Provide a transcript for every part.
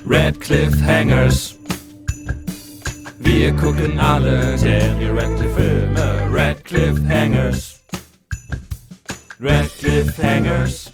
Red Cliffhangers. Wir gucken alle Daniel Radcliffe Filme. Red Cliffhangers. Red Cliffhangers.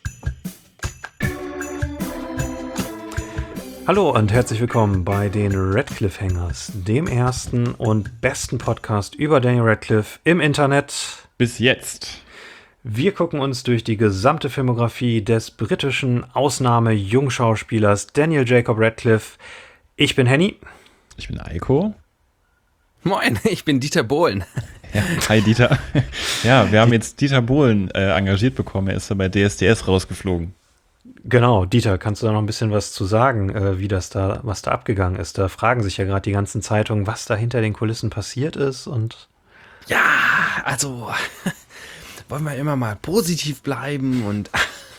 Hallo und herzlich willkommen bei den Red Cliffhangers, dem ersten und besten Podcast über Daniel Radcliffe im Internet. Bis jetzt. Wir gucken uns durch die gesamte Filmografie des britischen Ausnahme-Jungschauspielers Daniel Jacob Radcliffe. Ich bin Henny. Ich bin Eiko. Moin, ich bin Dieter Bohlen. Ja, hi Dieter. Ja, wir haben jetzt Dieter Bohlen engagiert bekommen. Er ist ja bei DSDS rausgeflogen. Genau, Dieter, kannst du da noch ein bisschen was zu sagen, was da abgegangen ist? Da fragen sich ja gerade die ganzen Zeitungen, was da hinter den Kulissen passiert ist und... Ja, also wollen wir immer mal positiv bleiben und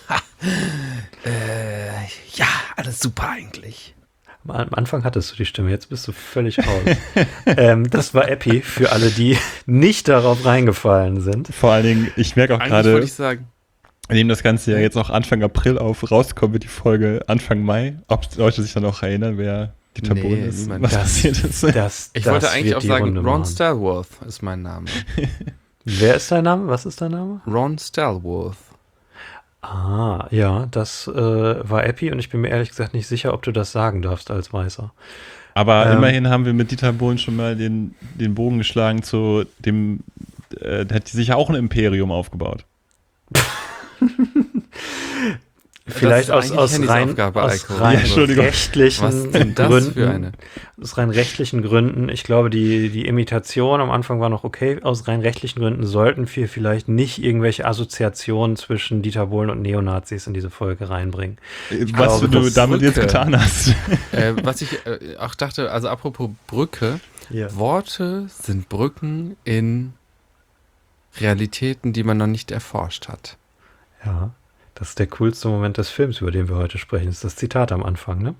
ja, alles super eigentlich. Am Anfang hattest du die Stimme, jetzt bist du völlig raus. Das war Epi für alle, die nicht darauf reingefallen sind. Vor allen Dingen, ich merke auch Eigentlich gerade, wollte ich sagen, wir nehmen das Ganze ja jetzt auch Anfang April auf, rauskommen wird die Folge Anfang Mai. Ob Leute sich dann noch erinnern, wer Dieter Bohlen ist, niemand. was passiert ist. Ich wollte eigentlich auch sagen, Runde Ron machen. Stallworth ist mein Name. Wer ist dein Name? Was ist dein Name? Ron Stallworth. Ah, ja, das war Epi und ich bin mir ehrlich gesagt nicht sicher, ob du das sagen darfst als Weißer. Aber immerhin haben wir mit Dieter Bohlen schon mal den Bogen geschlagen zu dem, der hat sich ja auch ein Imperium aufgebaut. Vielleicht aus rein rechtlichen Gründen. Aus rein rechtlichen Gründen. Ich glaube, die Imitation am Anfang war noch okay. Aus rein rechtlichen Gründen sollten wir vielleicht nicht irgendwelche Assoziationen zwischen Dieter Bohlen und Neonazis in diese Folge reinbringen. Was du damit jetzt getan hast. Was ich auch dachte, also apropos Brücke, Ja. Worte sind Brücken in Realitäten, die man noch nicht erforscht hat. Ja, das ist der coolste Moment des Films, über den wir heute sprechen. Das ist das Zitat am Anfang, ne?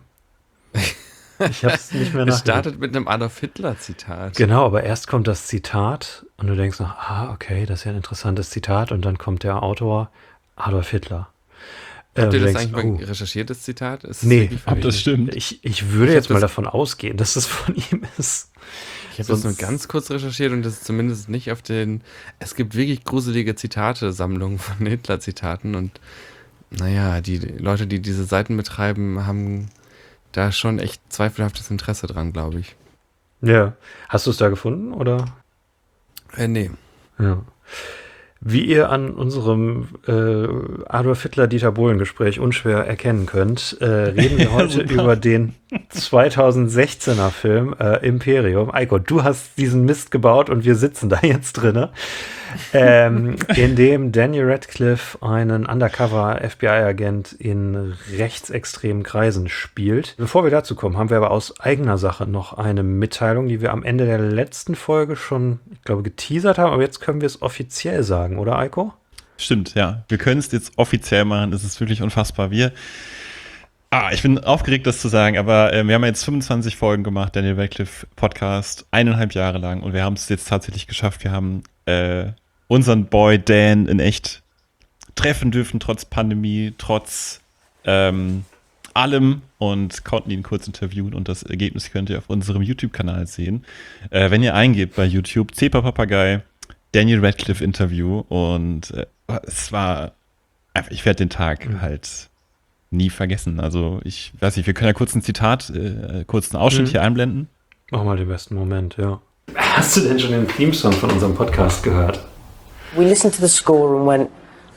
Ich hab's nicht mehr Es nachgedacht. startet mit einem Adolf Hitler-Zitat. Genau, aber erst kommt das Zitat und du denkst noch, okay, das ist ja ein interessantes Zitat und dann kommt der Autor Adolf Hitler. Habt ihr du das denkst, eigentlich mal recherchiert, das Zitat? Ist es Nee, wirklich von ihm? Das stimmt. Ich würde Ich jetzt hab mal das- davon ausgehen, dass es von ihm ist. Ich habe das nur Sonst- ganz kurz recherchiert und das ist zumindest nicht auf den. Es gibt wirklich gruselige Zitate-Sammlungen von Hitler-Zitaten und naja, die Leute, die diese Seiten betreiben, haben da schon echt zweifelhaftes Interesse dran, glaube ich. Ja. Hast du es da gefunden, oder? Nee. Ja. Wie ihr an unserem Adolf Hitler-Dieter Bohlen-Gespräch unschwer erkennen könnt, reden wir heute über den 2016er Film Imperium. Eiko, du hast diesen Mist gebaut und wir sitzen da jetzt drinne, in dem Daniel Radcliffe einen Undercover-FBI-Agent in rechtsextremen Kreisen spielt. Bevor wir dazu kommen, haben wir aber aus eigener Sache noch eine Mitteilung, die wir am Ende der letzten Folge schon, ich glaube, geteasert haben, aber jetzt können wir es offiziell sagen, oder Eiko? Stimmt, ja. Wir können es jetzt offiziell machen. Es ist wirklich unfassbar. Ich bin aufgeregt, das zu sagen, aber wir haben jetzt 25 Folgen gemacht, Daniel Radcliffe Podcast, 1,5 Jahre lang und wir haben es jetzt tatsächlich geschafft. Wir haben unseren Boy Dan in echt treffen dürfen, trotz Pandemie, trotz allem und konnten ihn kurz interviewen und das Ergebnis könnt ihr auf unserem YouTube-Kanal sehen. Wenn ihr eingebt bei YouTube, Zepa Papagei, Daniel Radcliffe Interview und es war einfach, ich werde den Tag halt nie vergessen. Also ich weiß nicht, wir können ja kurz ein Zitat, kurz einen Ausschnitt hier einblenden. Mach mal den besten Moment, ja. Hast du denn schon den Theme-Song von unserem Podcast gehört? We listened to the score and went,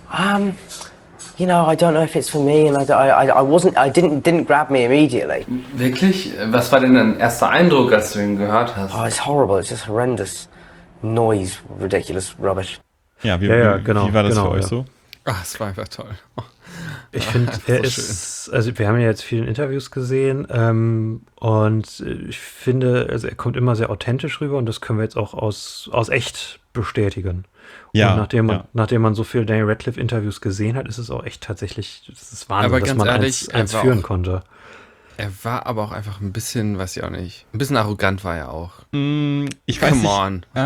you know, I don't know if it's for me, and I didn't grab me immediately. Wirklich? Was war denn dein erster Eindruck, als du ihn gehört hast? Oh, it's horrible. It's just horrendous noise, ridiculous rubbish. Ja, wie genau, war das genau, für euch ja. so? Ach, es war einfach toll. Ich finde, er so ist, also wir haben ja jetzt viele Interviews gesehen und ich finde, also er kommt immer sehr authentisch rüber und das können wir jetzt auch aus echt bestätigen. Ja, und nachdem man so viele Daniel Radcliffe Interviews gesehen hat, ist es auch echt tatsächlich, das ist Wahnsinn, Aber dass ganz man ehrlich, eins er war führen auch- konnte. Er war aber auch einfach ein bisschen, weiß ich auch nicht, ein bisschen arrogant war er auch. Ich weiß Come nicht.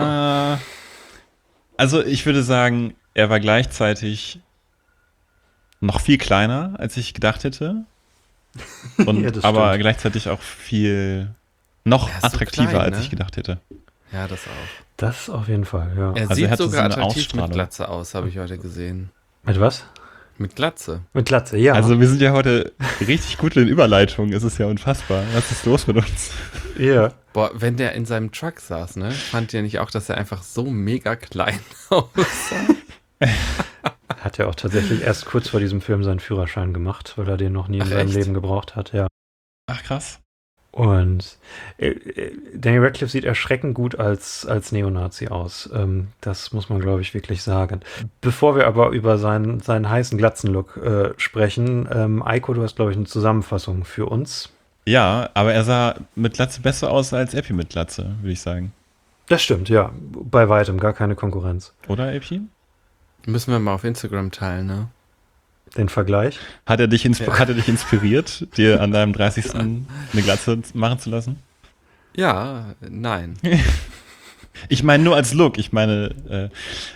Also ich würde sagen, er war gleichzeitig noch viel kleiner, als ich gedacht hätte. Und, Ja, das aber stimmt. gleichzeitig auch viel noch Er ist so attraktiver, klein, als ne? ich gedacht hätte. Ja, das auch. Das auf jeden Fall, ja. Er Also sieht er hatte sogar so eine attraktiv mit Ausstrahlung. Glatze aus, habe ich heute gesehen. Mit was? Mit Glatze. Mit Glatze, ja. Also wir sind ja heute richtig gut in Überleitungen. Es ist ja unfassbar. Was ist los mit uns? ja. Boah, wenn der in seinem Truck saß, ne? Fand ihr nicht auch, dass er einfach so mega klein aussah? Hat ja auch tatsächlich erst kurz vor diesem Film seinen Führerschein gemacht, weil er den noch nie in Ach, seinem echt? Leben gebraucht hat, ja. Ach krass. Und Daniel Radcliffe sieht erschreckend gut als Neonazi aus. Das muss man, glaube ich, wirklich sagen. Bevor wir aber über seinen heißen Glatzenlook sprechen, Eiko, du hast, glaube ich, eine Zusammenfassung für uns. Ja, aber er sah mit Glatze besser aus als Epi mit Glatze, würde ich sagen. Das stimmt, ja. Bei weitem, gar keine Konkurrenz. Oder, Epi? Müssen wir mal auf Instagram teilen, ne? Den Vergleich. Hat er dich inspiriert, dir an deinem 30. eine Glatze machen zu lassen? Ja, nein. Ich meine nur als Look. Ich meine,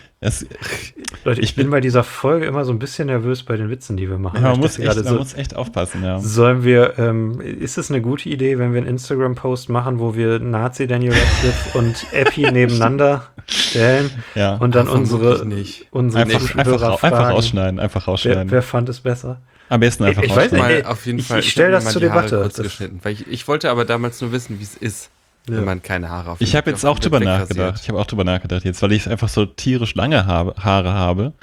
Leute, ich Ich bin bin- bei dieser Folge immer so ein bisschen nervös bei den Witzen, die wir machen. man Ich muss dachte gerade man muss echt aufpassen, ja. Sollen wir, ist es eine gute Idee, wenn wir einen Instagram-Post machen, wo wir Nazi Daniel Radcliffe und Epi nebeneinander stellen Ja. und dann Vermutlich unsere nicht. Zuhörer fragen, Einfach rausschneiden. wer fand es besser? Am besten einfach Ich weiß rausschneiden. nicht. Mal auf jeden ich- Fall. ich stell hab das mir mal zur die Haare Debatte. kurz Das- geschnitten, weil ich wollte aber damals nur wissen, wie es ist, Ja. wenn man keine Haare auf Ich habe jetzt auch drüber nachgedacht. wegrasiert. Ich habe auch drüber nachgedacht jetzt, weil ich einfach so tierisch lange Haare habe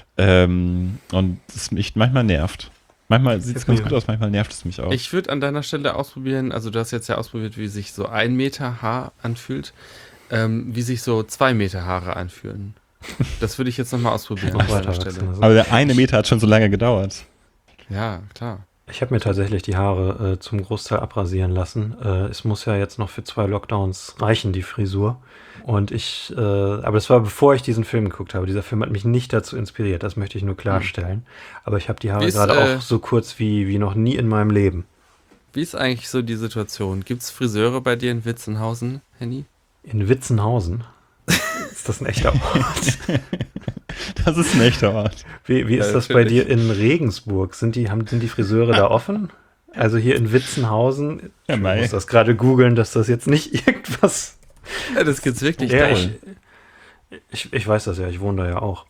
und es mich manchmal nervt. Manchmal sieht es ganz gut aus, manchmal nervt es mich auch. Ich würde an deiner Stelle ausprobieren, also du hast jetzt ja ausprobiert, wie sich so 1 Meter Haar anfühlt, wie sich so 2 Meter Haare anfühlen. Das würde ich jetzt nochmal ausprobieren Noch an deiner weiter wachsen. Stelle. Also. Aber der eine Meter hat schon so lange gedauert. Ja, klar. Ich habe mir tatsächlich die Haare zum Großteil abrasieren lassen. Es muss ja jetzt noch für 2 Lockdowns reichen, die Frisur. Und aber das war bevor ich diesen Film geguckt habe. Dieser Film hat mich nicht dazu inspiriert, das möchte ich nur klarstellen. Aber ich habe die Haare Wie ist, gerade auch so kurz wie noch nie in meinem Leben. Wie ist eigentlich so die Situation? Gibt es Friseure bei dir in Witzenhausen, Henny? In Witzenhausen. Ist das ein echter Ort? Das ist ein echter Ort. Wie ist Ja, das bei natürlich. dir in Regensburg? Sind die Friseure da offen? Also hier in Witzenhausen, Ja, ich mei. muss das gerade googeln, dass das jetzt nicht irgendwas... Ja, das gibt's wirklich Ja, doll. ich weiß das ja, ich wohne da ja auch.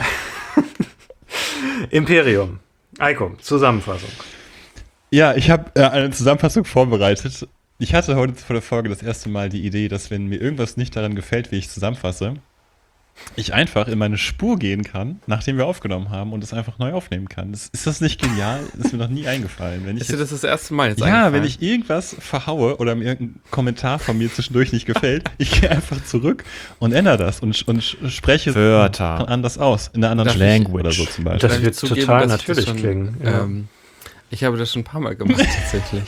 Imperium. Eiko, Zusammenfassung. Ja, ich habe eine Zusammenfassung vorbereitet. Ich hatte heute vor der Folge das erste Mal die Idee, dass wenn mir irgendwas nicht daran gefällt, wie ich zusammenfasse, ich einfach in meine Spur gehen kann, nachdem wir aufgenommen haben und es einfach neu aufnehmen kann. Ist das nicht genial? Ist mir noch nie eingefallen. Wenn ich Ist dir jetzt, das erste Mal jetzt ja, eingefallen? wenn ich irgendwas verhaue oder mir irgendein Kommentar von mir zwischendurch nicht gefällt, ich gehe einfach zurück und ändere das und spreche Wörter anders aus, in einer anderen Darf ich- Language oder so zum Beispiel. Das Kann wird ich zugeben, total dass ich das natürlich schon, klingen. Ja. Ich habe das schon ein paar Mal gemacht, tatsächlich.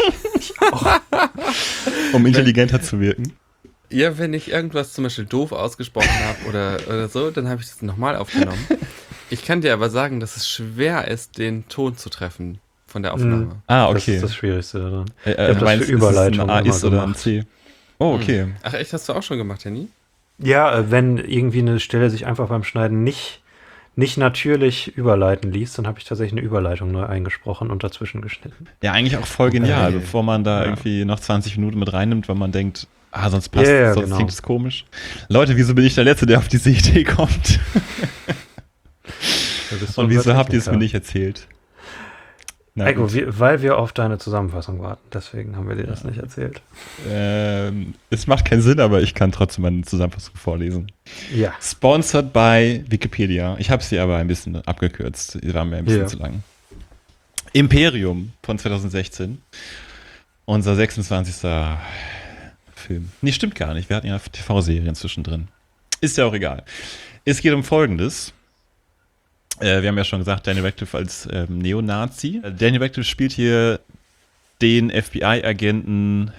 Um intelligenter zu wirken. Ja, wenn ich irgendwas zum Beispiel doof ausgesprochen habe oder so, dann habe ich das nochmal aufgenommen. Ich kann dir aber sagen, dass es schwer ist, den Ton zu treffen von der Aufnahme. Ah, Das okay. ist das Schwierigste daran. Du das meinst, für Überleitung ist es ein A immer ist oder ein gemacht. C? Oh, okay. Ach echt, hast du auch schon gemacht, Henny? Ja, wenn irgendwie eine Stelle sich einfach beim Schneiden nicht natürlich überleiten ließ, dann habe ich tatsächlich eine Überleitung neu eingesprochen und dazwischen geschnitten. Ja, eigentlich auch voll genial, Okay. bevor man da Ja. irgendwie noch 20 Minuten mit reinnimmt, weil man denkt, sonst passt Ja, sonst genau. klingt es komisch. Leute, wieso bin ich der Letzte, der auf diese Idee kommt? Da bist du Und unser wieso habt ihr es mir Techniker. nicht erzählt? Na Eiko, gut. weil wir auf deine Zusammenfassung warten. Deswegen haben wir dir das nicht erzählt. Es macht keinen Sinn, aber ich kann trotzdem meine Zusammenfassung vorlesen. Ja. Sponsored by Wikipedia. Ich habe sie aber ein bisschen abgekürzt. Die waren mir ein bisschen Ja. zu lang. Imperium von 2016. Unser 26. Film. Nee, stimmt gar nicht. Wir hatten ja TV-Serien zwischendrin. Ist ja auch egal. Es geht um Folgendes. Wir haben ja schon gesagt, Daniel Radcliffe als Neonazi. Daniel Radcliffe spielt hier den FBI-Agenten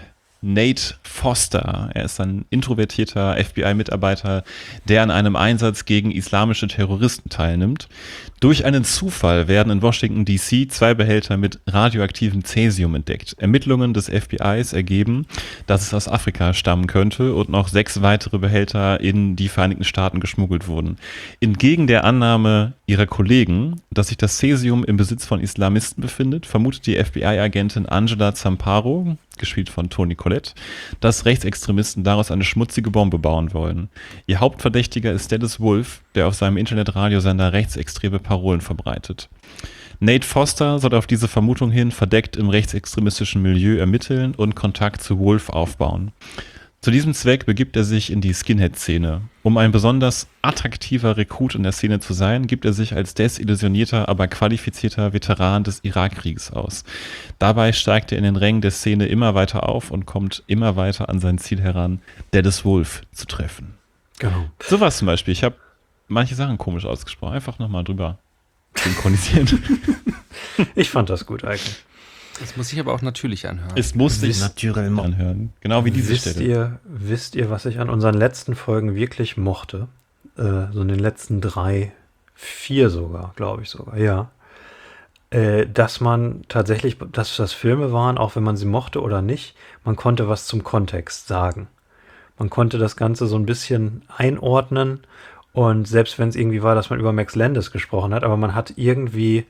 Nate Foster. Er ist ein introvertierter FBI-Mitarbeiter, der an einem Einsatz gegen islamische Terroristen teilnimmt. Durch einen Zufall werden in Washington D.C. 2 Behälter mit radioaktivem Cäsium entdeckt. Ermittlungen des FBIs ergeben, dass es aus Afrika stammen könnte und noch 6 weitere Behälter in die Vereinigten Staaten geschmuggelt wurden. Entgegen der Annahme ihrer Kollegen, dass sich das Cäsium im Besitz von Islamisten befindet, vermutet die FBI-Agentin Angela Zamparo, gespielt von Toni Collette, dass Rechtsextremisten daraus eine schmutzige Bombe bauen wollen. Ihr Hauptverdächtiger ist Dennis Wolf, der auf seinem Internetradiosender rechtsextreme Parolen verbreitet. Nate Foster soll auf diese Vermutung hin verdeckt im rechtsextremistischen Milieu ermitteln und Kontakt zu Wolf aufbauen. Zu diesem Zweck begibt er sich in die Skinhead-Szene. Um ein besonders attraktiver Rekrut in der Szene zu sein, gibt er sich als desillusionierter, aber qualifizierter Veteran des Irakkriegs aus. Dabei steigt er in den Rängen der Szene immer weiter auf und kommt immer weiter an sein Ziel heran, Dennis Wolf zu treffen. Genau. Sowas zum Beispiel. Ich habe manche Sachen komisch ausgesprochen. Einfach nochmal drüber synchronisieren. Ich fand das gut eigentlich. Das muss sich aber auch natürlich anhören. Es muss sich natürlich anhören. Genau wie diese Stelle. Wisst ihr, was ich an unseren letzten Folgen wirklich mochte? So in den letzten 3, 4 sogar, glaube ich sogar, ja. Dass man tatsächlich, dass das Filme waren, auch wenn man sie mochte oder nicht, man konnte was zum Kontext sagen. Man konnte das Ganze so ein bisschen einordnen und selbst wenn es irgendwie war, dass man über Max Landis gesprochen hat, aber man hat irgendwie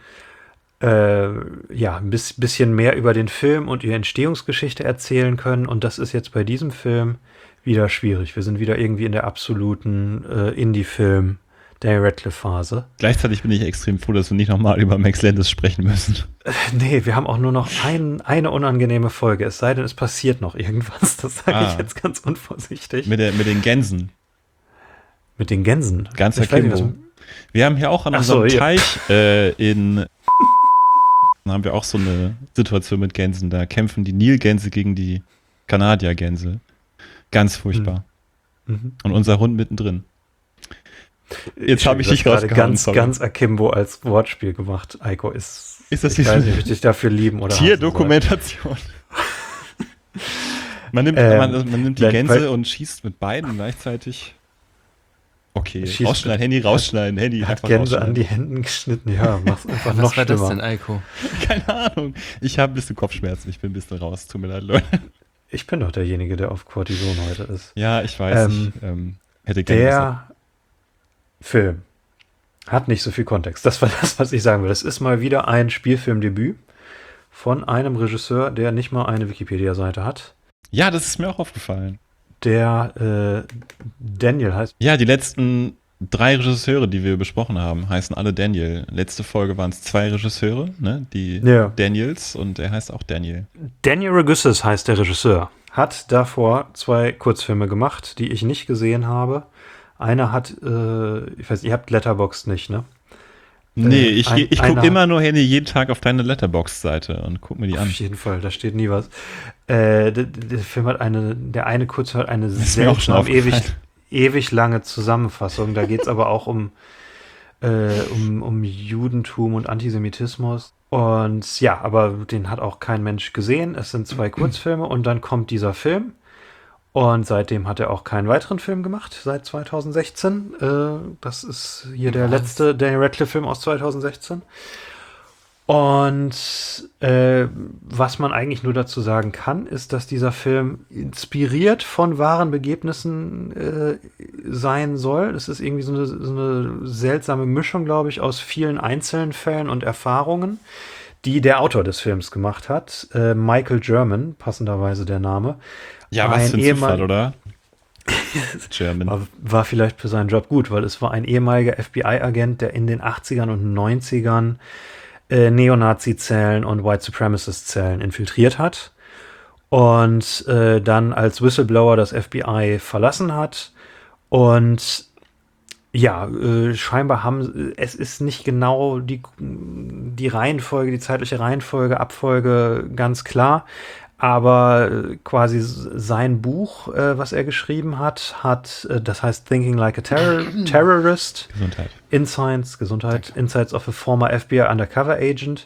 ein bisschen mehr über den Film und ihre Entstehungsgeschichte erzählen können und das ist jetzt bei diesem Film wieder schwierig. Wir sind wieder irgendwie in der absoluten Indie-Film Daniel Radcliffe-Phase. Gleichzeitig bin ich extrem froh, dass wir nicht nochmal über Max Landis sprechen müssen. Nee, wir haben auch nur noch eine unangenehme Folge, es sei denn, es passiert noch irgendwas. Das sage ich jetzt ganz unvorsichtig. Mit den Gänsen. Mit den Gänsen? Ganzer Kimbo. Wir haben hier auch an unserem Teich haben wir auch so eine Situation mit Gänsen. Da kämpfen die Nilgänse gegen die Kanadiergänse. Ganz furchtbar. Mhm. Und unser Hund mittendrin. Jetzt habe ich dich rausgehauen. Ganz Akimbo als Wortspiel gemacht. Eiko ist das ich weiß nicht, ob ich dich dafür lieben oder Tierdokumentation. Man nimmt die Gänse und schießt mit beiden gleichzeitig. Okay, rausschneiden, Handy hat Gänse an die Händen geschnitten. Ja, mach's einfach noch schlimmer. Was war das denn, Eiko? Keine Ahnung. Ich habe ein bisschen Kopfschmerzen. Ich bin ein bisschen raus. Tut mir leid, Leute. Ich bin doch derjenige, der auf Cortison heute ist. Ja, ich weiß. Ich hätte gerne der Film hat nicht so viel Kontext. Das war das, was ich sagen will. Das ist mal wieder ein Spielfilmdebüt von einem Regisseur, der nicht mal eine Wikipedia-Seite hat. Ja, das ist mir auch aufgefallen. Der Daniel heißt. Ja, die letzten 3 Regisseure, die wir besprochen haben, heißen alle Daniel. Letzte Folge waren es 2 Regisseure, ne? Die Daniels, und er heißt auch Daniel. Daniel Ragusis heißt der Regisseur. Hat davor 2 Kurzfilme gemacht, die ich nicht gesehen habe. Einer hat, ich weiß, ihr habt Letterboxd nicht, ne? Nee, ich gucke immer nur jeden Tag auf deine Letterboxd-Seite und guck mir die an. Auf jeden Fall, da steht nie was. Der Film hat der eine Kurzfilm hat eine seltsam ewig lange Zusammenfassung. Da geht es aber auch um Judentum und Antisemitismus. Und ja, aber den hat auch kein Mensch gesehen. Es sind 2 Kurzfilme und dann kommt dieser Film. Und seitdem hat er auch keinen weiteren Film gemacht, seit 2016. Das ist hier der letzte Daniel Radcliffe-Film aus 2016. Und was man eigentlich nur dazu sagen kann, ist, dass dieser Film inspiriert von wahren Begebnissen sein soll. Das ist irgendwie so eine seltsame Mischung, glaube ich, aus vielen einzelnen Fällen und Erfahrungen, die der Autor des Films gemacht hat. Michael German, passenderweise der Name. Ja, was für ein Zufall, oder? German. War vielleicht für seinen Job gut, weil es war ein ehemaliger FBI-Agent, der in den 80ern und 90ern Neonazi-Zellen und White Supremacist-Zellen infiltriert hat und dann als Whistleblower das FBI verlassen hat. Und ja, scheinbar es ist nicht genau die Reihenfolge, die zeitliche Reihenfolge, Abfolge ganz klar. Aber quasi sein Buch, was er geschrieben hat, das heißt Thinking Like a Terrorist. Gesundheit. Insights of a Former FBI Undercover Agent,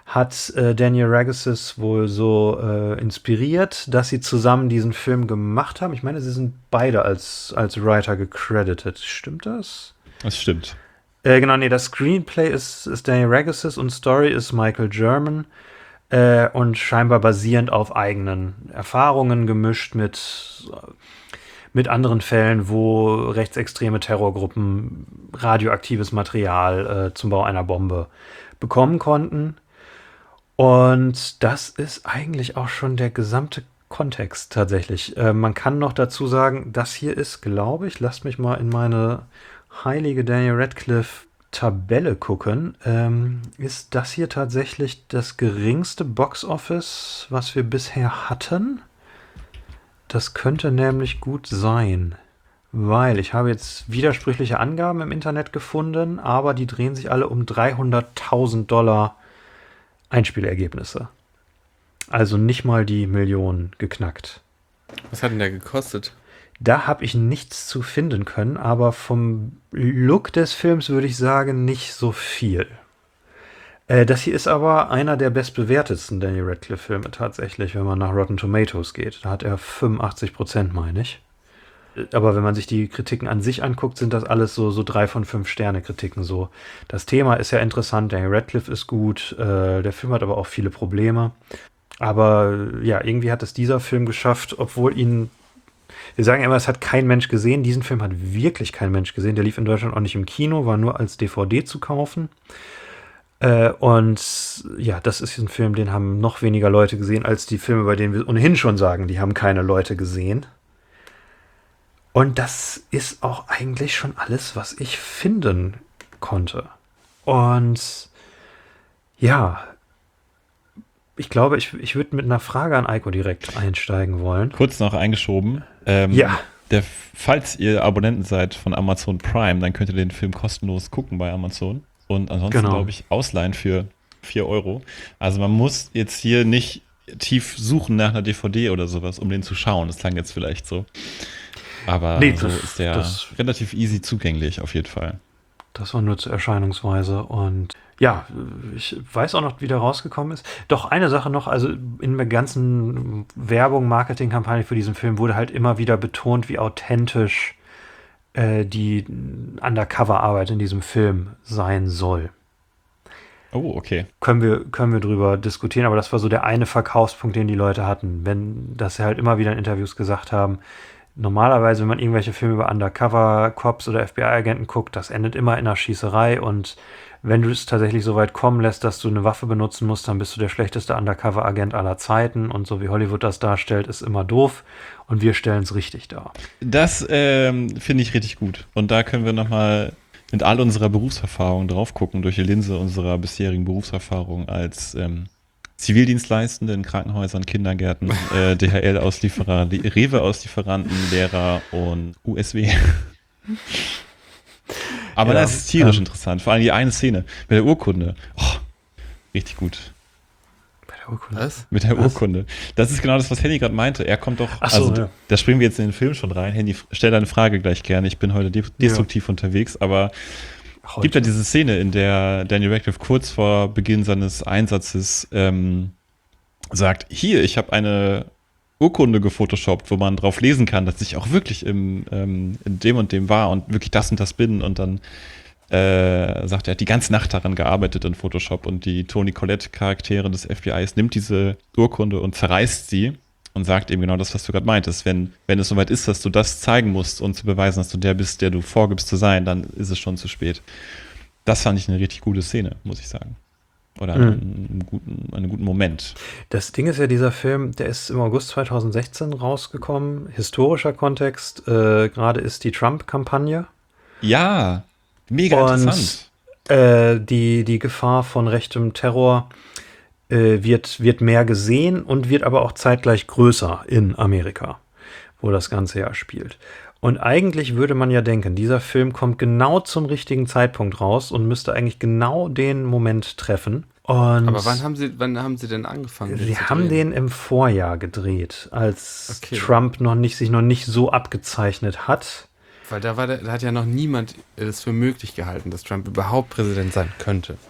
hat Daniel Ragassis wohl so inspiriert, dass sie zusammen diesen Film gemacht haben. Ich meine, sie sind beide als Writer gecredited. Stimmt das? Das stimmt. Genau, nee, das Screenplay ist Daniel Ragassis und Story ist Michael German und scheinbar basierend auf eigenen Erfahrungen gemischt mit anderen Fällen, wo rechtsextreme Terrorgruppen radioaktives Material zum Bau einer Bombe bekommen konnten. Und das ist eigentlich auch schon der gesamte Kontext tatsächlich. Man kann noch dazu sagen, das hier ist, glaube ich, lasst mich mal in meine heilige Daniel Radcliffe Tabelle gucken, ist das hier tatsächlich das geringste Boxoffice, was wir bisher hatten? Das könnte nämlich gut sein, weil ich habe jetzt widersprüchliche Angaben im Internet gefunden, aber die drehen sich alle um $300.000 Einspielergebnisse. Also nicht mal die Million geknackt. Was hat denn der gekostet? Da habe ich nichts zu finden können, aber vom Look des Films würde ich sagen, nicht so viel. Das hier ist aber einer der bestbewertetsten Daniel Radcliffe-Filme tatsächlich, wenn man nach Rotten Tomatoes geht. Da hat er 85%, meine ich. Aber wenn man sich die Kritiken an sich anguckt, sind das alles so 3 von 5 Sterne Kritiken so. Das Thema ist ja interessant, Daniel Radcliffe ist gut, der Film hat aber auch viele Probleme. Aber ja, irgendwie hat es dieser Film geschafft, obwohl wir sagen immer, es hat kein Mensch gesehen. Diesen Film hat wirklich kein Mensch gesehen. Der lief in Deutschland auch nicht im Kino, war nur als DVD zu kaufen. Und ja, das ist ein Film, den haben noch weniger Leute gesehen, als die Filme, bei denen wir ohnehin schon sagen, die haben keine Leute gesehen. Und das ist auch eigentlich schon alles, was ich finden konnte. Und ja, ich glaube, ich würde mit einer Frage an Eiko direkt einsteigen wollen. Kurz noch eingeschoben. Ja. Falls ihr Abonnenten seid von Amazon Prime, dann könnt ihr den Film kostenlos gucken bei Amazon. Und ansonsten, glaube ich, ausleihen für 4 €. Also man muss jetzt hier nicht tief suchen nach einer DVD oder sowas, um den zu schauen. Das klang jetzt vielleicht so. Aber nee, so ist der relativ easy zugänglich auf jeden Fall. Das war nur zur Erscheinungsweise. Und ja, ich weiß auch noch, wie der rausgekommen ist. Doch eine Sache noch, also in der ganzen Werbung, Marketingkampagne für diesen Film wurde halt immer wieder betont, wie authentisch die Undercover-Arbeit in diesem Film sein soll. Oh, okay. Können wir drüber diskutieren, aber das war so der eine Verkaufspunkt, den die Leute hatten. Dass sie halt immer wieder in Interviews gesagt haben, normalerweise, wenn man irgendwelche Filme über Undercover-Cops oder FBI-Agenten guckt, das endet immer in einer Schießerei und wenn du es tatsächlich so weit kommen lässt, dass du eine Waffe benutzen musst, dann bist du der schlechteste Undercover-Agent aller Zeiten und so wie Hollywood das darstellt, ist immer doof und wir stellen es richtig dar. Das finde ich richtig gut und da können wir nochmal mit all unserer Berufserfahrung drauf gucken, durch die Linse unserer bisherigen Berufserfahrung als Zivildienstleistende in Krankenhäusern, Kindergärten, DHL-Auslieferer, Rewe-Auslieferanten, Lehrer und USW. Aber das ist tierisch interessant. Vor allem die eine Szene mit der Urkunde. Oh, richtig gut. Bei der Urkunde? Was? Mit der Urkunde. Das ist genau das, was Henny gerade meinte. Er kommt doch, da springen wir jetzt in den Film schon rein. Henny, stell deine Frage gleich gerne. Ich bin heute destruktiv unterwegs, aber gibt ja diese Szene, in der Daniel Radcliffe kurz vor Beginn seines Einsatzes sagt, hier, ich habe eine Urkunde gefotoshoppt, wo man drauf lesen kann, dass ich auch wirklich in dem und dem war und wirklich das und das bin und dann sagt er, hat die ganze Nacht daran gearbeitet in Photoshop und die Toni Collette-Charaktere des FBIs nimmt diese Urkunde und zerreißt sie und sagt eben genau das, was du gerade meintest. Wenn es soweit ist, dass du das zeigen musst und zu beweisen, dass du der bist, der du vorgibst zu sein, dann ist es schon zu spät. Das fand ich eine richtig gute Szene, muss ich sagen. Oder einen guten Moment. Das Ding ist ja, dieser Film, der ist im August 2016 rausgekommen. Historischer Kontext, gerade ist die Trump-Kampagne. Ja, mega interessant. Die Gefahr von rechtem Terror wird mehr gesehen und wird aber auch zeitgleich größer in Amerika, wo das Ganze ja spielt. Und eigentlich würde man ja denken, dieser Film kommt genau zum richtigen Zeitpunkt raus und müsste eigentlich genau den Moment treffen. Aber wann haben Sie denn angefangen? Sie haben den im Vorjahr gedreht, als Trump sich noch nicht so abgezeichnet hat. Weil da hat ja noch niemand es für möglich gehalten, dass Trump überhaupt Präsident sein könnte.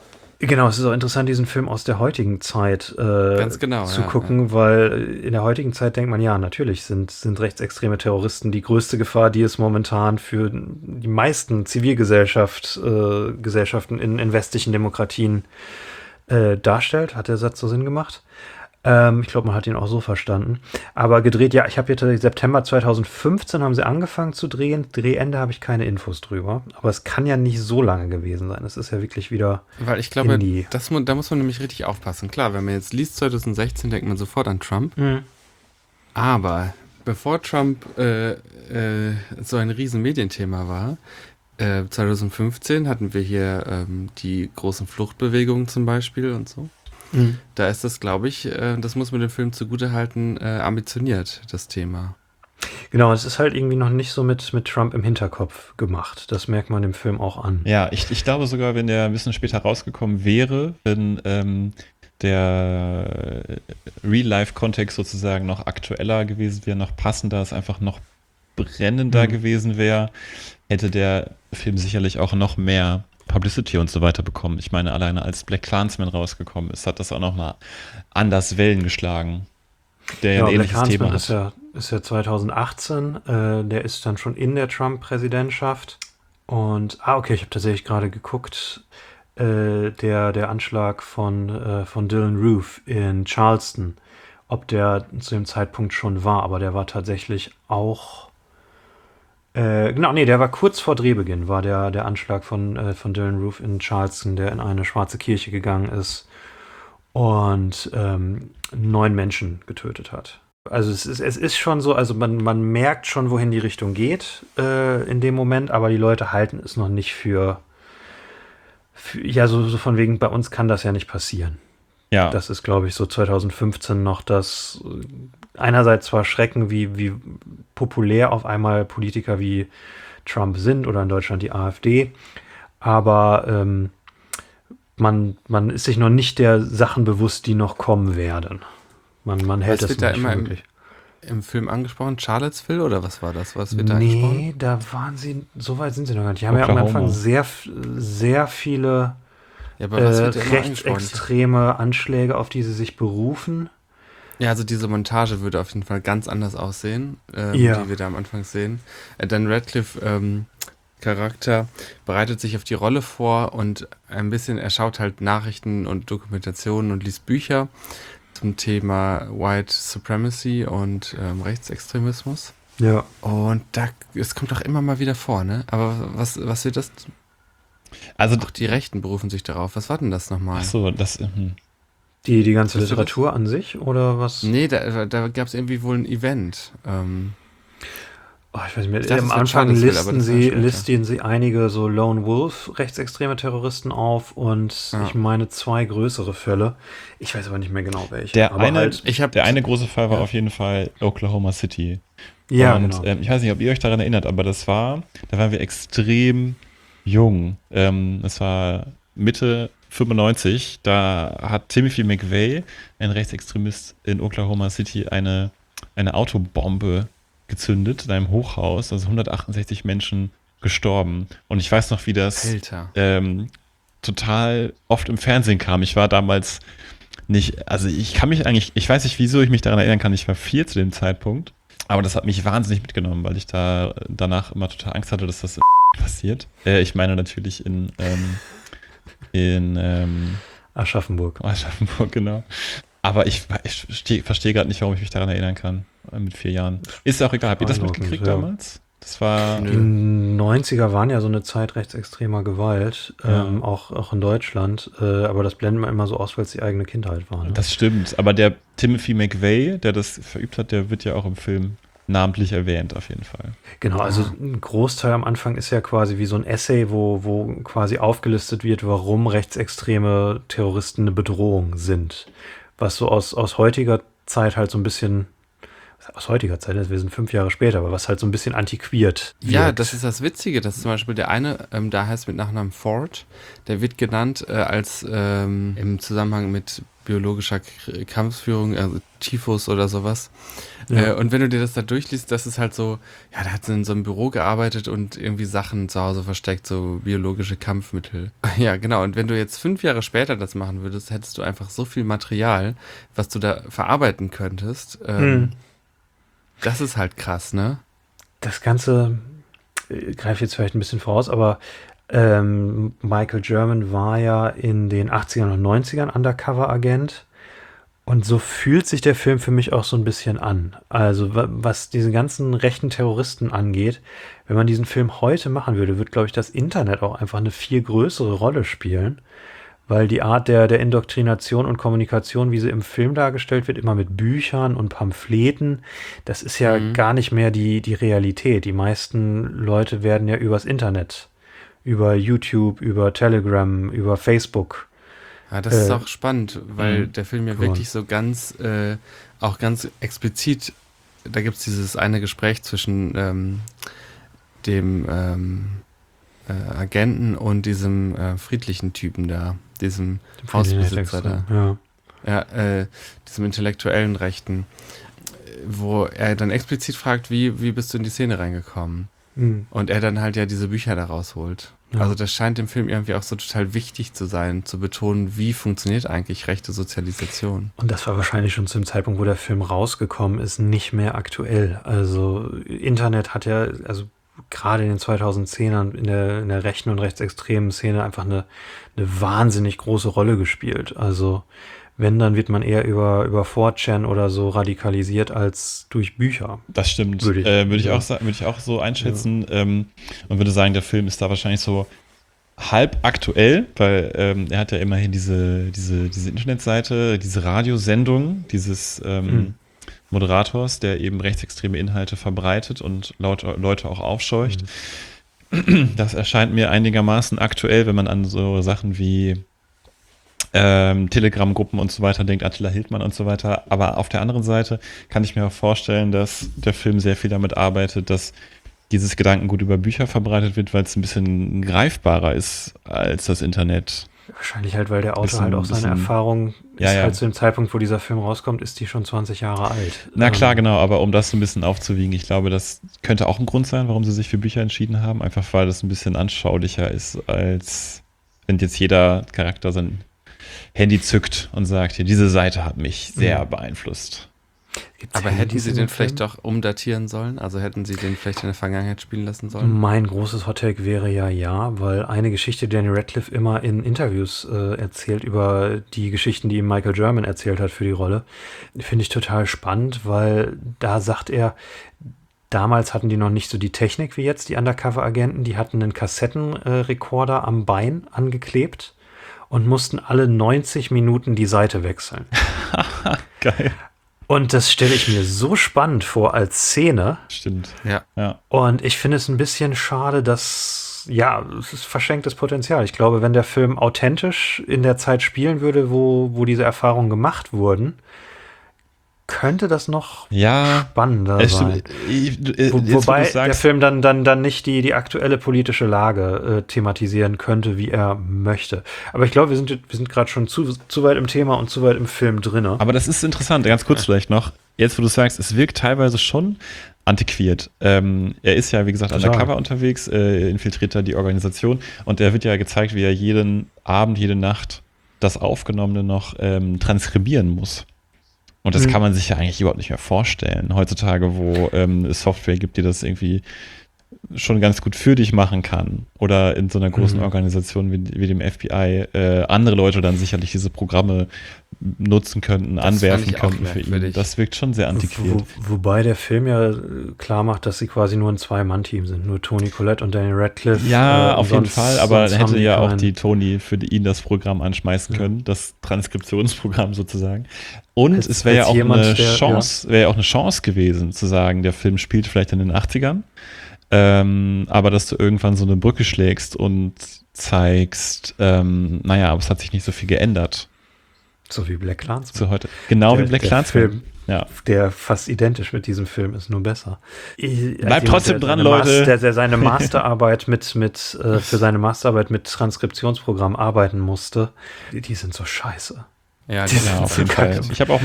Genau, es ist auch interessant, diesen Film aus der heutigen Zeit Ganz genau, zu ja, gucken, weil in der heutigen Zeit denkt man, ja, natürlich sind rechtsextreme Terroristen die größte Gefahr, die es momentan für die meisten Gesellschaften in westlichen Demokratien darstellt. Hat der Satz so Sinn gemacht? Ich glaube, man hat ihn auch so verstanden. Aber gedreht, ja, ich habe jetzt September 2015 haben sie angefangen zu drehen. Drehende habe ich keine Infos drüber. Aber es kann ja nicht so lange gewesen sein. Es ist ja wirklich wieder Weil ich glaube, Indie. da muss man nämlich richtig aufpassen. Klar, wenn man jetzt liest 2016, denkt man sofort an Trump. Aber bevor Trump so ein riesen Medienthema war, 2015 hatten wir hier die großen Fluchtbewegungen zum Beispiel und so. Da ist das, glaube ich, das muss man dem Film zugutehalten, ambitioniert, das Thema. Genau, es ist halt irgendwie noch nicht so mit Trump im Hinterkopf gemacht. Das merkt man dem Film auch an. Ja, ich glaube sogar, wenn der ein bisschen später rausgekommen wäre, wenn der Real-Life-Kontext sozusagen noch aktueller gewesen wäre, noch passender, es einfach noch brennender gewesen wäre, hätte der Film sicherlich auch noch mehr Publicity und so weiter bekommen. Ich meine, alleine als Black Klansman rausgekommen ist, hat das auch nochmal anders Wellen geschlagen. Der ja ein ähnliches Thema hat. Ist ja 2018, der ist dann schon in der Trump-Präsidentschaft. Und, okay, ich habe tatsächlich gerade geguckt, der Anschlag von Dylann Roof in Charleston, ob der zu dem Zeitpunkt schon war, aber der war tatsächlich auch der war kurz vor Drehbeginn, war der Anschlag von Dylann Roof in Charleston, der in eine schwarze Kirche gegangen ist und 9 Menschen getötet hat. Also es ist schon so, also man merkt schon, wohin die Richtung geht in dem Moment, aber die Leute halten es noch nicht für so von wegen, bei uns kann das ja nicht passieren. Ja. Das ist, glaube ich, so 2015 noch das einerseits zwar Schrecken, wie populär auf einmal Politiker wie Trump sind oder in Deutschland die AfD, aber man ist sich noch nicht der Sachen bewusst, die noch kommen werden. Man hält das nicht für möglich. Im Film angesprochen? Charlottesville oder was war das? Was wird da angesprochen? Nee, da waren sie, so weit sind sie noch gar nicht. Die haben ja am Anfang sehr viele rechtsextreme Anschläge, auf die sie sich berufen. Ja, also diese Montage würde auf jeden Fall ganz anders aussehen, die wir da am Anfang sehen. Dan Radcliffe Charakter bereitet sich auf die Rolle vor und ein bisschen, er schaut halt Nachrichten und Dokumentationen und liest Bücher zum Thema White Supremacy und Rechtsextremismus. Ja. Und es kommt auch immer mal wieder vor, ne? Aber was wird das? Also auch die Rechten berufen sich darauf. Was war denn das nochmal? Ach so, das... Die ganze Literatur an sich oder was? Nee, da gab es irgendwie wohl ein Event. Ich weiß nicht mehr. Am Anfang listen sie einige so Lone Wolf rechtsextreme Terroristen auf und ich meine 2 größere Fälle. Ich weiß aber nicht mehr genau welche. Der eine große Fall war auf jeden Fall Oklahoma City. Ja, und genau. Ich weiß nicht, ob ihr euch daran erinnert, aber da waren wir extrem jung. Es war Mitte 95, da hat Timothy McVeigh, ein Rechtsextremist in Oklahoma City, eine Autobombe gezündet in einem Hochhaus, also 168 Menschen gestorben. Und ich weiß noch, wie das total oft im Fernsehen kam. Ich war damals nicht, also ich weiß nicht, wieso ich mich daran erinnern kann, ich war 4 zu dem Zeitpunkt, aber das hat mich wahnsinnig mitgenommen, weil ich da danach immer total Angst hatte, dass das passiert. Ich meine natürlich in Aschaffenburg. Aschaffenburg, genau. Aber ich verstehe gerade nicht, warum ich mich daran erinnern kann, mit 4 Jahren. Ist ja auch egal. Habt ihr das mitgekriegt damals? Das war... Die 90er waren ja so eine Zeit rechtsextremer Gewalt, auch in Deutschland. Aber das blenden wir immer so aus, weil es die eigene Kindheit war. Ne? Das stimmt. Aber der Timothy McVeigh, der das verübt hat, der wird ja auch im Film namentlich erwähnt, auf jeden Fall. Genau, also ein Großteil am Anfang ist ja quasi wie so ein Essay, wo quasi aufgelistet wird, warum rechtsextreme Terroristen eine Bedrohung sind. Was so aus heutiger Zeit halt so ein bisschen, aus heutiger Zeit, wir sind 5 Jahre später, aber was halt so ein bisschen antiquiert wird. Ja, das ist das Witzige, dass zum Beispiel der eine, da heißt mit Nachnamen Ford, der wird genannt als im Zusammenhang mit biologischer Kampfführung, also Typhus oder sowas. Ja. Und wenn du dir das da durchliest, das ist halt so, ja, der hat in so einem Büro gearbeitet und irgendwie Sachen zu Hause versteckt, so biologische Kampfmittel. Ja, genau. Und wenn du jetzt 5 Jahre später das machen würdest, hättest du einfach so viel Material, was du da verarbeiten könntest. Das ist halt krass, ne? Das Ganze greift jetzt vielleicht ein bisschen voraus, aber Michael German war ja in den 80ern und 90ern Undercover-Agent und so fühlt sich der Film für mich auch so ein bisschen an. Also was diese ganzen rechten Terroristen angeht, wenn man diesen Film heute machen würde, wird, glaube ich, das Internet auch einfach eine viel größere Rolle spielen, weil die Art der Indoktrination und Kommunikation, wie sie im Film dargestellt wird, immer mit Büchern und Pamphleten, das ist ja gar nicht mehr die Realität. Die meisten Leute werden ja übers Internet, über YouTube, über Telegram, über Facebook. Ja, das ist auch spannend, weil der Film ja wirklich so ganz, auch ganz explizit, da gibt es dieses eine Gespräch zwischen dem Agenten und diesem friedlichen Typen da, diesem Hausbesitzer da. Ja, diesem intellektuellen Rechten, wo er dann explizit fragt, wie bist du in die Szene reingekommen? Und er dann halt ja diese Bücher da rausholt. Ja. Also das scheint dem Film irgendwie auch so total wichtig zu sein, zu betonen, wie funktioniert eigentlich rechte Sozialisation. Und das war wahrscheinlich schon zu dem Zeitpunkt, wo der Film rausgekommen ist, nicht mehr aktuell. Also Internet hat ja, also gerade in den 2010ern in der rechten und rechtsextremen Szene einfach eine wahnsinnig große Rolle gespielt. Also wenn, dann wird man eher über 4chan oder so radikalisiert als durch Bücher. Das stimmt. Würde ich auch so einschätzen. Ja. Und würde sagen, der Film ist da wahrscheinlich so halb aktuell, weil er hat ja immerhin diese Internetseite, diese Radiosendung, dieses Moderators, der eben rechtsextreme Inhalte verbreitet und Leute auch aufscheucht. Das erscheint mir einigermaßen aktuell, wenn man an so Sachen wie Telegram-Gruppen und so weiter denkt, Attila Hildmann und so weiter. Aber auf der anderen Seite kann ich mir auch vorstellen, dass der Film sehr viel damit arbeitet, dass dieses Gedankengut über Bücher verbreitet wird, weil es ein bisschen greifbarer ist als das Internet. Wahrscheinlich halt, weil der Autor halt auch seine Erfahrung halt zu dem Zeitpunkt, wo dieser Film rauskommt, ist die schon 20 Jahre alt. Na klar, genau, aber um das so ein bisschen aufzuwiegen, ich glaube, das könnte auch ein Grund sein, warum sie sich für Bücher entschieden haben, einfach weil das ein bisschen anschaulicher ist, als wenn jetzt jeder Charakter sein Handy zückt und sagt, hier, diese Seite hat mich sehr beeinflusst. Aber hätten sie den vielleicht doch umdatieren sollen? Also hätten sie den vielleicht in der Vergangenheit spielen lassen sollen? Mein großes Hottake wäre ja, weil eine Geschichte, die Daniel Radcliffe immer in Interviews erzählt über die Geschichten, die ihm Michael German erzählt hat für die Rolle, finde ich total spannend, weil da sagt er, damals hatten die noch nicht so die Technik wie jetzt, die Undercover-Agenten, die hatten einen Kassettenrekorder am Bein angeklebt und mussten alle 90 Minuten die Seite wechseln. Geil. Und das stelle ich mir so spannend vor als Szene. Stimmt. Ja. Und ich finde es ein bisschen schade, dass, es ist verschenktes Potenzial. Ich glaube, wenn der Film authentisch in der Zeit spielen würde, wo diese Erfahrungen gemacht wurden, könnte das noch spannender sein. Wobei der Film dann nicht die aktuelle politische Lage thematisieren könnte, wie er möchte. Aber ich glaube, wir sind gerade schon zu weit im Thema und zu weit im Film drin. Aber das ist interessant, ganz kurz vielleicht noch. Jetzt, wo du sagst, es wirkt teilweise schon antiquiert. Er ist ja, wie gesagt, undercover unterwegs, infiltriert da die Organisation und er wird ja gezeigt, wie er jeden Abend, jede Nacht das Aufgenommene noch transkribieren muss. Und das kann man sich ja eigentlich überhaupt nicht mehr vorstellen. Heutzutage, wo es Software gibt, die das irgendwie schon ganz gut für dich machen kann. Oder in so einer großen Organisation wie dem FBI andere Leute dann sicherlich diese Programme nutzen könnten, anwerfen könnten für ihn. Das wirkt schon sehr antiquiert. Wobei der Film ja klar macht, dass sie quasi nur ein Zwei-Mann-Team sind. Nur Toni Collette und Daniel Radcliffe. Ja, auf jeden Fall. Aber dann hätte ja auch die Toni für ihn das Programm anschmeißen können. Das Transkriptionsprogramm sozusagen. Und es wäre ja auch eine Chance gewesen, zu sagen, der Film spielt vielleicht in den 80ern. Aber dass du irgendwann so eine Brücke schlägst und zeigst, aber es hat sich nicht so viel geändert. So wie Black Klansman. Zu heute. Genau wie Black Klansman. Film, der fast identisch mit diesem Film ist, nur besser. Bleibt trotzdem dran, Leute. Der seine Masterarbeit für seine Masterarbeit mit Transkriptionsprogramm arbeiten musste, die sind so scheiße. Ja, Die Ja, sind auf so jeden Fall. kacke. Ich habe auch mal gearbeitet als Transkribent. An der Uni in Ja. Bordeaux war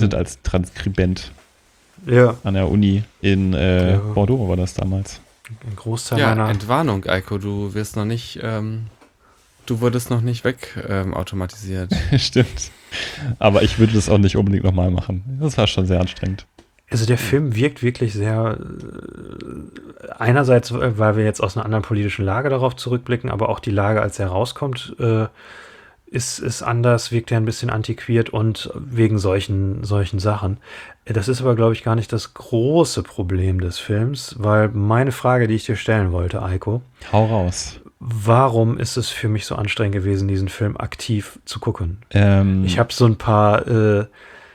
Ja, an der Uni in Ja. Bordeaux war das damals. ein Großteil Ja, meiner. Entwarnung, Eiko, du wirst noch nicht, du wurdest noch nicht weg automatisiert. Stimmt. Aber ich würde das auch nicht unbedingt nochmal machen. Das war schon sehr anstrengend. Also der Film wirkt wirklich sehr, einerseits, weil wir jetzt aus einer anderen politischen Lage darauf zurückblicken, aber auch die Lage, als er rauskommt, ist anders, wirkt er ein bisschen antiquiert und wegen solchen Sachen. Das ist aber, glaube ich, gar nicht das große Problem des Films, weil meine Frage, die ich dir stellen wollte, Eiko, Hau raus. warum ist es für mich so anstrengend gewesen, diesen Film aktiv zu gucken? Ähm, Ich habe so ein paar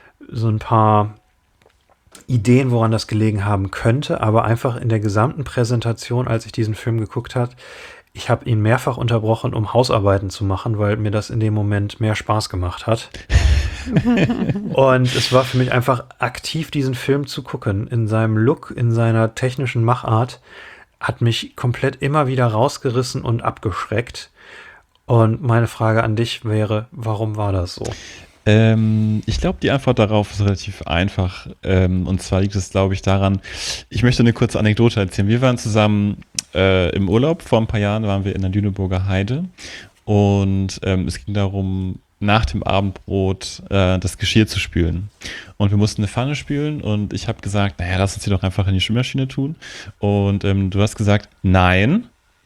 Ideen, woran das gelegen haben könnte, aber einfach in der gesamten Präsentation, als ich diesen Film geguckt habe, ich habe ihn mehrfach unterbrochen, um Hausarbeiten zu machen, weil mir das in dem Moment mehr Spaß gemacht hat. Und es war für mich einfach aktiv, diesen Film zu gucken. In seinem Look, in seiner technischen Machart, hat mich komplett immer wieder rausgerissen und abgeschreckt. Und meine Frage an dich wäre, warum war das so? Ich glaube, die Antwort darauf ist relativ einfach. Und zwar liegt es, glaube ich, daran, ich möchte eine kurze Anekdote erzählen. Wir waren zusammen im Urlaub, vor ein paar Jahren waren wir in der Lüneburger Heide und es ging darum, nach dem Abendbrot das Geschirr zu spülen. Und wir mussten eine Pfanne spülen und ich habe gesagt, naja, lass uns die doch einfach in die Spülmaschine tun. Und du hast gesagt, nein,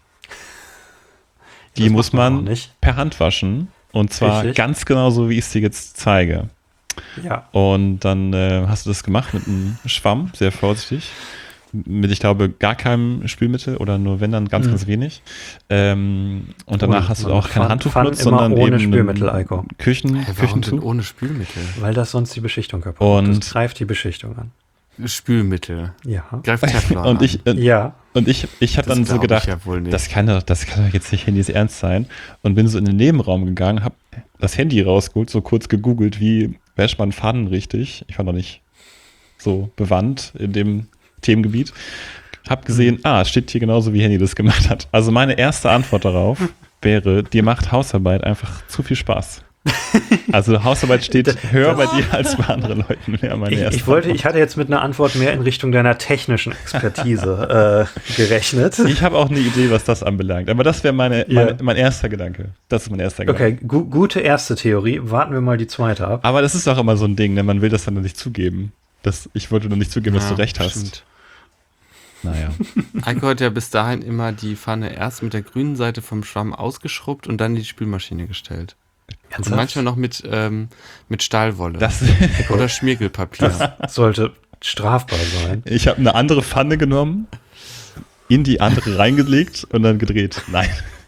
die Das muss macht man auch man nicht. per Hand waschen. Und zwar Richtig. ganz genau so, wie ich es dir jetzt zeige. Ja. Und dann hast du das gemacht mit einem Schwamm, sehr vorsichtig. Mit, ich glaube, gar keinem Spülmittel oder nur wenn dann ganz, ganz wenig. Und danach hast du auch kein Handtuch Pfannen benutzt, immer sondern ohne eben Spülmittel, ein Eiko. Küchen, Hey, warum denn Küchentuch. ohne Spülmittel? Weil das sonst die Beschichtung kaputt macht. Und- Das greift die Beschichtung an. Spülmittel. Ja. Greift Teflon Und ich, Ja. und ich habe Das dann so glaub ich gedacht, ja wohl nicht. das kann doch jetzt nicht Handys ernst sein. Und bin so in den Nebenraum gegangen, habe das Handy rausgeholt, so kurz gegoogelt, wie wäscht man Pfannen richtig. Ich war noch nicht so bewandt in dem Themengebiet. Hab gesehen, es steht hier genauso, wie Handy das gemacht hat. Also meine erste Antwort darauf wäre, dir macht Hausarbeit einfach zu viel Spaß. Also Hausarbeit steht höher bei dir als bei anderen Leuten. Wäre meine erste Ich hatte jetzt mit einer Antwort mehr in Richtung deiner technischen Expertise gerechnet. Ich habe auch eine Idee, was das anbelangt. Aber das wäre mein erster Gedanke. Das ist mein erster Gedanke. Okay, gute erste Theorie. Warten wir mal die zweite ab. Aber das ist auch immer so ein Ding, ne? Man will das dann nicht zugeben. Ich wollte nur nicht zugeben, dass du recht hast. Stimmt. Naja. Eiko hat ja bis dahin immer die Pfanne erst mit der grünen Seite vom Schwamm ausgeschrubbt und dann in die Spülmaschine gestellt. Und manchmal noch mit Stahlwolle Das, oder Schmirgelpapier. Sollte strafbar sein. ich habe eine andere Pfanne genommen, in die andere reingelegt und dann gedreht. Nein.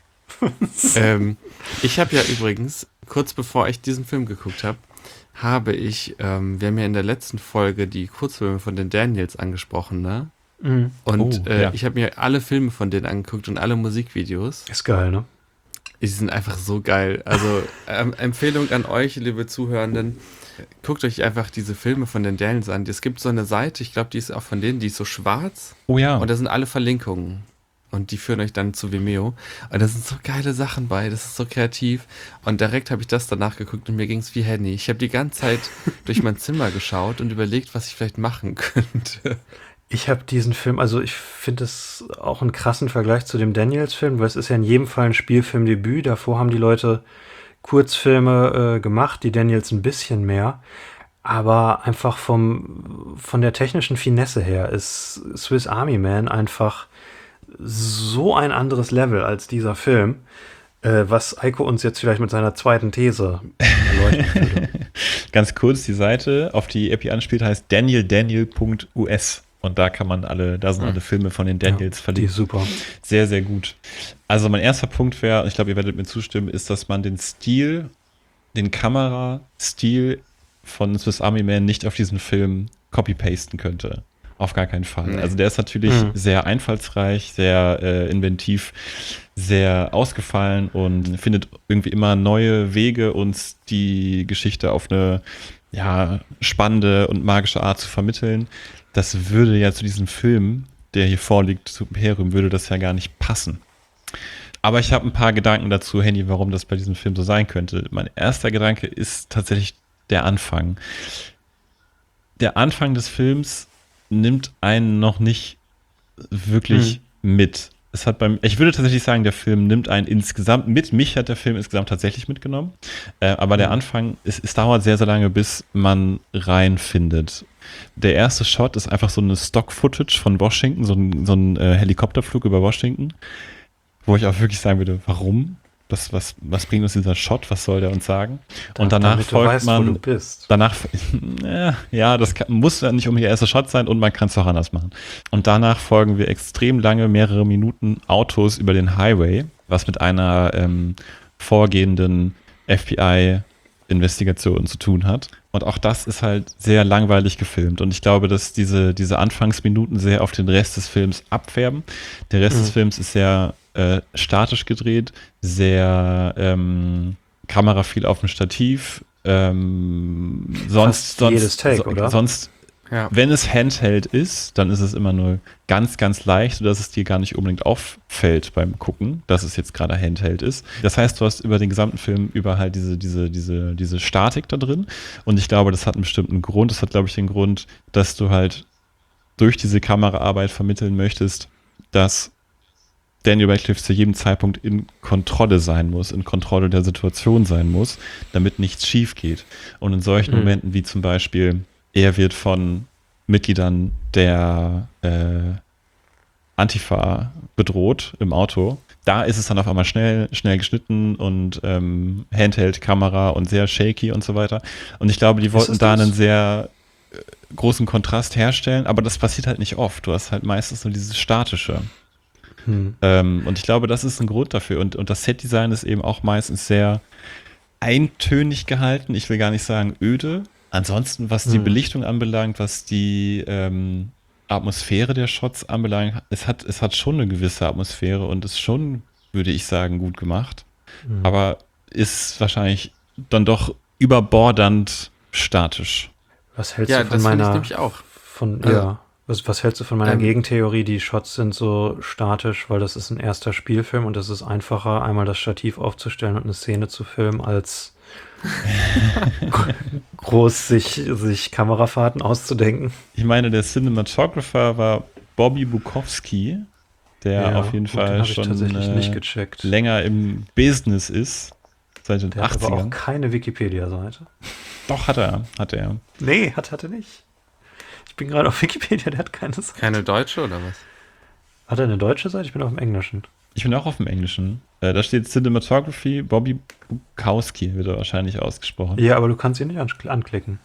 Ich habe ja übrigens, kurz bevor ich diesen Film geguckt habe, wir haben ja in der letzten Folge die Kurzfilme von den Daniels angesprochen, ne? Mhm. Und ja. ich habe mir alle Filme von denen angeguckt und alle Musikvideos. Ist geil, ne? Die sind einfach so geil. Also Empfehlung an euch, liebe Zuhörenden, guckt euch einfach diese Filme von den Daniels an. Es gibt so eine Seite, ich glaube, die ist auch von denen, die ist so schwarz Oh ja. und da sind alle Verlinkungen. Und die führen euch dann zu Vimeo. Und da sind so geile Sachen bei, das ist so kreativ. Und direkt habe ich das danach geguckt und mir ging es wie Henny. Ich habe die ganze Zeit durch mein Zimmer geschaut und überlegt, was ich vielleicht machen könnte. Ich habe diesen Film, also ich finde es auch einen krassen Vergleich zu dem Daniels-Film, weil es ist ja in jedem Fall ein Spielfilmdebüt. Davor haben die Leute Kurzfilme gemacht, die Daniels ein bisschen mehr. Aber einfach von der technischen Finesse her ist Swiss Army Man einfach so ein anderes Level als dieser Film, was Eiko uns jetzt vielleicht mit seiner zweiten These erleuchten würde. Ganz kurz, die Seite, auf die Epi anspielt, heißt daniel.us. Und da sind alle Filme von den Daniels Die verlinkt. ist super. Sehr, sehr gut. Also mein erster Punkt wäre, und ich glaube, ihr werdet mir zustimmen, ist, dass man den Kamerastil von Swiss Army Man nicht auf diesen Film copy-pasten könnte. Auf gar keinen Fall. Nee. Also der ist natürlich sehr einfallsreich, sehr inventiv, sehr ausgefallen und findet irgendwie immer neue Wege, uns die Geschichte auf eine spannende und magische Art zu vermitteln. Das würde ja zu diesem Film, der hier vorliegt, zu Imperium, würde das ja gar nicht passen. Aber ich habe ein paar Gedanken dazu, Henny, warum das bei diesem Film so sein könnte. Mein erster Gedanke ist tatsächlich der Anfang. Der Anfang des Films nimmt einen noch nicht wirklich mit. Ich würde tatsächlich sagen, der Film nimmt einen insgesamt mit. Mich hat der Film insgesamt tatsächlich mitgenommen. Aber der Anfang, es dauert sehr, sehr lange, bis man reinfindet. Der erste Shot ist einfach so eine Stock-Footage von Washington, so ein Helikopterflug über Washington, wo ich auch wirklich sagen würde, warum? Was bringt uns dieser Shot? Was soll der uns sagen? Und danach damit du folgt weißt, man. wo du bist. Danach, ja, muss ja nicht unbedingt der erste Shot sein und man kann es auch anders machen. Und danach folgen wir extrem lange, mehrere Minuten Autos über den Highway, was mit einer vorgehenden FBI-Investigation zu tun hat. Und auch das ist halt sehr langweilig gefilmt. Und ich glaube, dass diese Anfangsminuten sehr auf den Rest des Films abfärben. Der Rest des Films ist sehr statisch gedreht, sehr Kamera viel auf dem Stativ. Jedes Take, oder? Sonst, Ja. wenn es Handheld ist, dann ist es immer nur ganz, ganz leicht, sodass es dir gar nicht unbedingt auffällt beim Gucken, dass es jetzt gerade Handheld ist. Das heißt, du hast über den gesamten Film über halt diese Statik da drin. Und ich glaube, das hat einen bestimmten Grund. Das hat, glaube ich, den Grund, dass du halt durch diese Kameraarbeit vermitteln möchtest, dass Daniel Radcliffe zu jedem Zeitpunkt in Kontrolle sein muss, in Kontrolle der Situation sein muss, damit nichts schief geht. Und in solchen Momenten wie zum Beispiel, er wird von Mitgliedern der Antifa bedroht im Auto, da ist es dann auf einmal schnell geschnitten und Handheld-Kamera und sehr shaky und so weiter. Und ich glaube, die wollten da einen sehr großen Kontrast herstellen, aber das passiert halt nicht oft. Du hast halt meistens nur dieses Statische. Und ich glaube, das ist ein Grund dafür. Und das Set-Design ist eben auch meistens sehr eintönig gehalten. Ich will gar nicht sagen öde. Ansonsten, was die Belichtung anbelangt, was die Atmosphäre der Shots anbelangt, es hat schon eine gewisse Atmosphäre und ist schon, würde ich sagen, gut gemacht. Aber ist wahrscheinlich dann doch überbordernd statisch. Was hältst du von das finde ich meiner nämlich auch. Was hältst du von meiner Gegentheorie? Die Shots sind so statisch, weil das ist ein erster Spielfilm und es ist einfacher, einmal das Stativ aufzustellen und eine Szene zu filmen, als groß sich Kamerafahrten auszudenken. Ich meine, der Cinematographer war Bobby Bukowski, der auf jeden Fall den schon tatsächlich nicht gecheckt. länger im Business ist, seit den Der hat aber 80ern. auch keine Wikipedia-Seite. Doch, hat er. Nee, hat er nicht. Ich bin gerade auf Wikipedia, der hat keine Seite. Keine deutsche oder was? Hat er eine deutsche Seite? Ich bin auf dem Englischen. Ich bin auch auf dem Englischen. Da steht Cinematography, Bobby Bukowski wird er wahrscheinlich ausgesprochen. Ja, aber du kannst ihn nicht anklicken.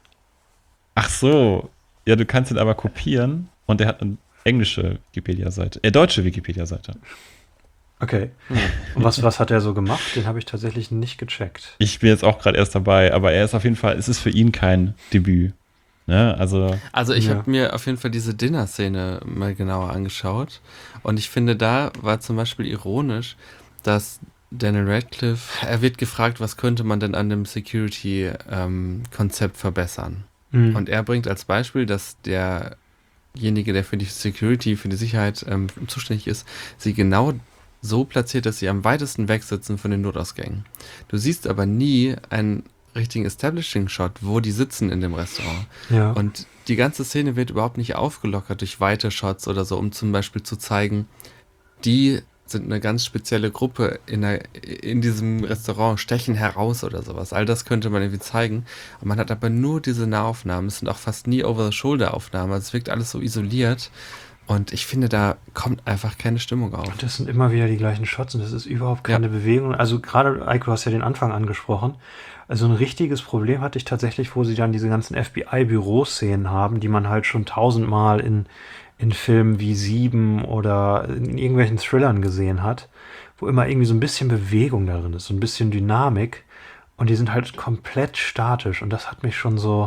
Ach so. Ja, du kannst ihn aber kopieren und der hat eine englische Wikipedia-Seite. Deutsche Wikipedia-Seite. Okay. Und was hat er so gemacht? Den habe ich tatsächlich nicht gecheckt. Ich bin jetzt auch gerade erst dabei, aber er ist auf jeden Fall, es ist für ihn kein Debüt. Ne? Also ich habe mir auf jeden Fall diese Dinner-Szene mal genauer angeschaut und ich finde, da war zum Beispiel ironisch, dass Daniel Radcliffe, er wird gefragt, was könnte man denn an dem Security-Konzept verbessern? Und er bringt als Beispiel, dass derjenige, der für die Security, für die Sicherheit zuständig ist, sie genau so platziert, dass sie am weitesten weg sitzen von den Notausgängen. Du siehst aber nie einen richtigen Establishing-Shot, wo die sitzen in dem Restaurant. Ja. Und die ganze Szene wird überhaupt nicht aufgelockert durch weite Shots oder so, um zum Beispiel zu zeigen, die sind eine ganz spezielle Gruppe in diesem Restaurant, stechen heraus oder sowas. All das könnte man irgendwie zeigen. Und man hat aber nur diese Nahaufnahmen. Es sind auch fast nie Over-the-Shoulder-Aufnahmen. Also es wirkt alles so isoliert. Und ich finde, da kommt einfach keine Stimmung auf. Und das sind immer wieder die gleichen Shots und das ist überhaupt keine Bewegung. Also gerade, Eiko, du hast ja den Anfang angesprochen. Also ein richtiges Problem hatte ich tatsächlich, wo sie dann diese ganzen FBI-Büroszenen haben, die man halt schon 1000-mal in Filmen wie 7 oder in irgendwelchen Thrillern gesehen hat, wo immer irgendwie so ein bisschen Bewegung darin ist, so ein bisschen Dynamik. Und die sind halt komplett statisch. Und das hat mich schon so,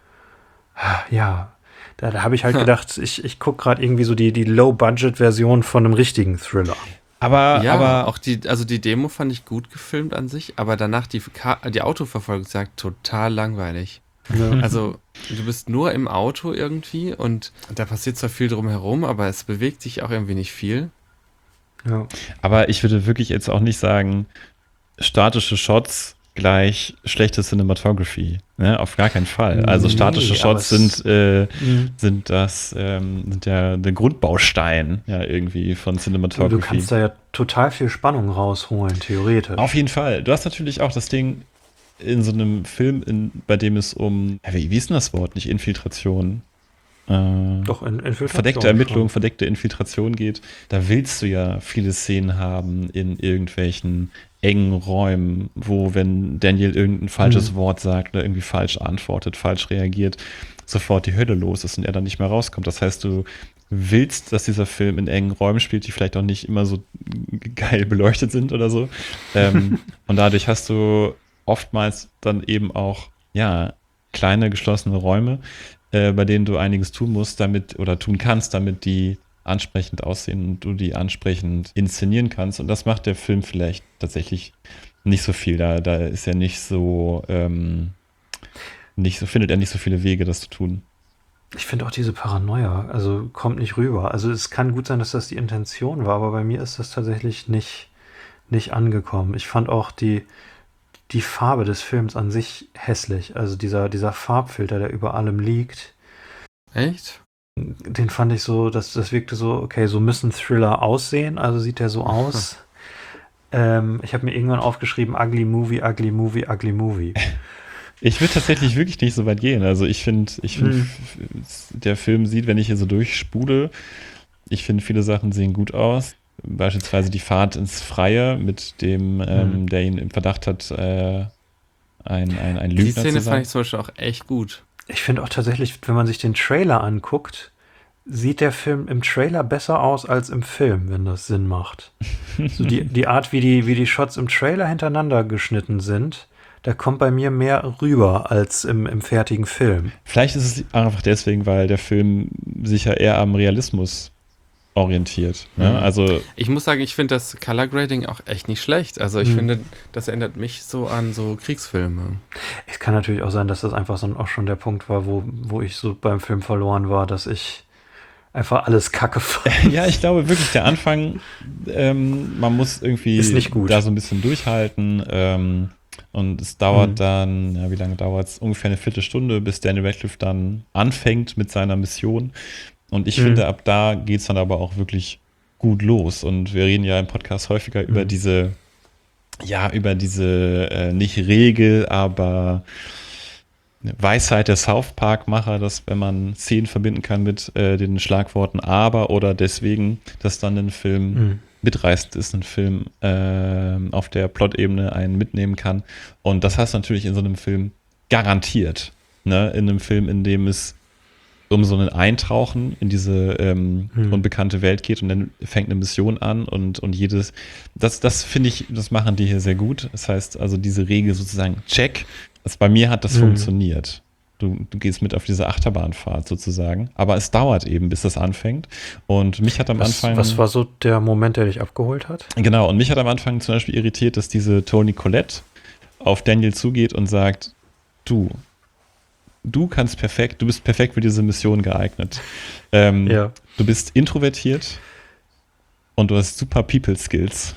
ja, da habe ich halt gedacht, ich gucke gerade irgendwie so die Low-Budget-Version von einem richtigen Thriller. Aber auch die Demo fand ich gut gefilmt an sich, aber danach die Autoverfolgung sagt total langweilig. Ja. Also du bist nur im Auto irgendwie und da passiert zwar viel drumherum, aber es bewegt sich auch irgendwie nicht viel. Ja. Aber ich würde wirklich jetzt auch nicht sagen, statische Shots gleich schlechte Cinematography. Ne? Auf gar keinen Fall. Also statische Nee, Shots aber sind ja der Grundbaustein ja irgendwie von Cinematography. Du kannst da ja total viel Spannung rausholen, theoretisch. Auf jeden Fall. Du hast natürlich auch das Ding in so einem Film, bei dem es um, wie ist denn das Wort? Nicht Infiltration. Doch, Infiltration. Verdeckte Ermittlung, schon. verdeckte Infiltration geht. Da willst du ja viele Szenen haben in irgendwelchen engen Räumen, wo, wenn Daniel irgendein falsches Wort sagt oder irgendwie falsch antwortet, falsch reagiert, sofort die Hölle los ist und er dann nicht mehr rauskommt. Das heißt, du willst, dass dieser Film in engen Räumen spielt, die vielleicht auch nicht immer so geil beleuchtet sind oder so. Und dadurch hast du oftmals dann eben auch, ja, kleine geschlossene Räume, bei denen du einiges tun musst, tun kannst, damit die ansprechend aussehen und du die ansprechend inszenieren kannst. Und das macht der Film vielleicht tatsächlich nicht so viel. Da ist er findet er nicht so viele Wege, das zu tun. Ich finde auch diese Paranoia, also kommt nicht rüber. Also es kann gut sein, dass das die Intention war, aber bei mir ist das tatsächlich nicht angekommen. Ich fand auch die Farbe des Films an sich hässlich. Also dieser Farbfilter, der über allem liegt. Echt? Den fand ich so, das wirkte so, okay, so müssen Thriller aussehen, also sieht der so aus. Ich habe mir irgendwann aufgeschrieben, ugly movie, ugly movie, ugly movie. Ich würde tatsächlich wirklich nicht so weit gehen. Also ich finde, der Film sieht, wenn ich hier so durchspule, ich finde, viele Sachen sehen gut aus. Beispielsweise die Fahrt ins Freie mit dem, der ihn im Verdacht hat, ein Lügner Die Szene zu sein. fand ich zum Beispiel auch echt gut. Ich finde auch tatsächlich, wenn man sich den Trailer anguckt, sieht der Film im Trailer besser aus als im Film, wenn das Sinn macht. So die Art, wie die Shots im Trailer hintereinander geschnitten sind, da kommt bei mir mehr rüber als im fertigen Film. Vielleicht ist es einfach deswegen, weil der Film sich ja eher am Realismus orientiert. Ne? Also Ich muss sagen, ich finde das Color Grading auch echt nicht schlecht. Also ich finde, das erinnert mich so an so Kriegsfilme. Es kann natürlich auch sein, dass das einfach so auch schon der Punkt war, wo ich so beim Film verloren war, dass ich einfach alles Kacke fand. ja, ich glaube wirklich, der Anfang, man muss irgendwie Ist nicht gut. da so ein bisschen durchhalten. Und es dauert dann, ja, wie lange dauert es? Ungefähr eine Viertelstunde, bis Daniel Radcliffe dann anfängt mit seiner Mission. Und ich finde, ab da geht es dann aber auch wirklich gut los. Und wir reden ja im Podcast häufiger über diese nicht Regel, aber Weisheit der South Park-Macher, dass wenn man Szenen verbinden kann mit den Schlagworten aber oder deswegen, dass dann ein Film mitreißend ist, ein Film auf der Plot-Ebene einen mitnehmen kann. Und das hast du natürlich in so einem Film garantiert. Ne? In einem Film, in dem es um so ein Eintauchen in diese unbekannte Welt geht und dann fängt eine Mission an und das finde ich, das machen die hier sehr gut. Das heißt also diese Regel sozusagen check. Bei mir hat das funktioniert. Du gehst mit auf diese Achterbahnfahrt sozusagen, aber es dauert eben, bis das anfängt und mich hat am Anfang... Was war so der Moment, der dich abgeholt hat? Genau, und mich hat am Anfang zum Beispiel irritiert, dass diese Toni Collette auf Daniel zugeht und sagt, du bist perfekt für diese Mission geeignet. Du bist introvertiert und du hast super People-Skills.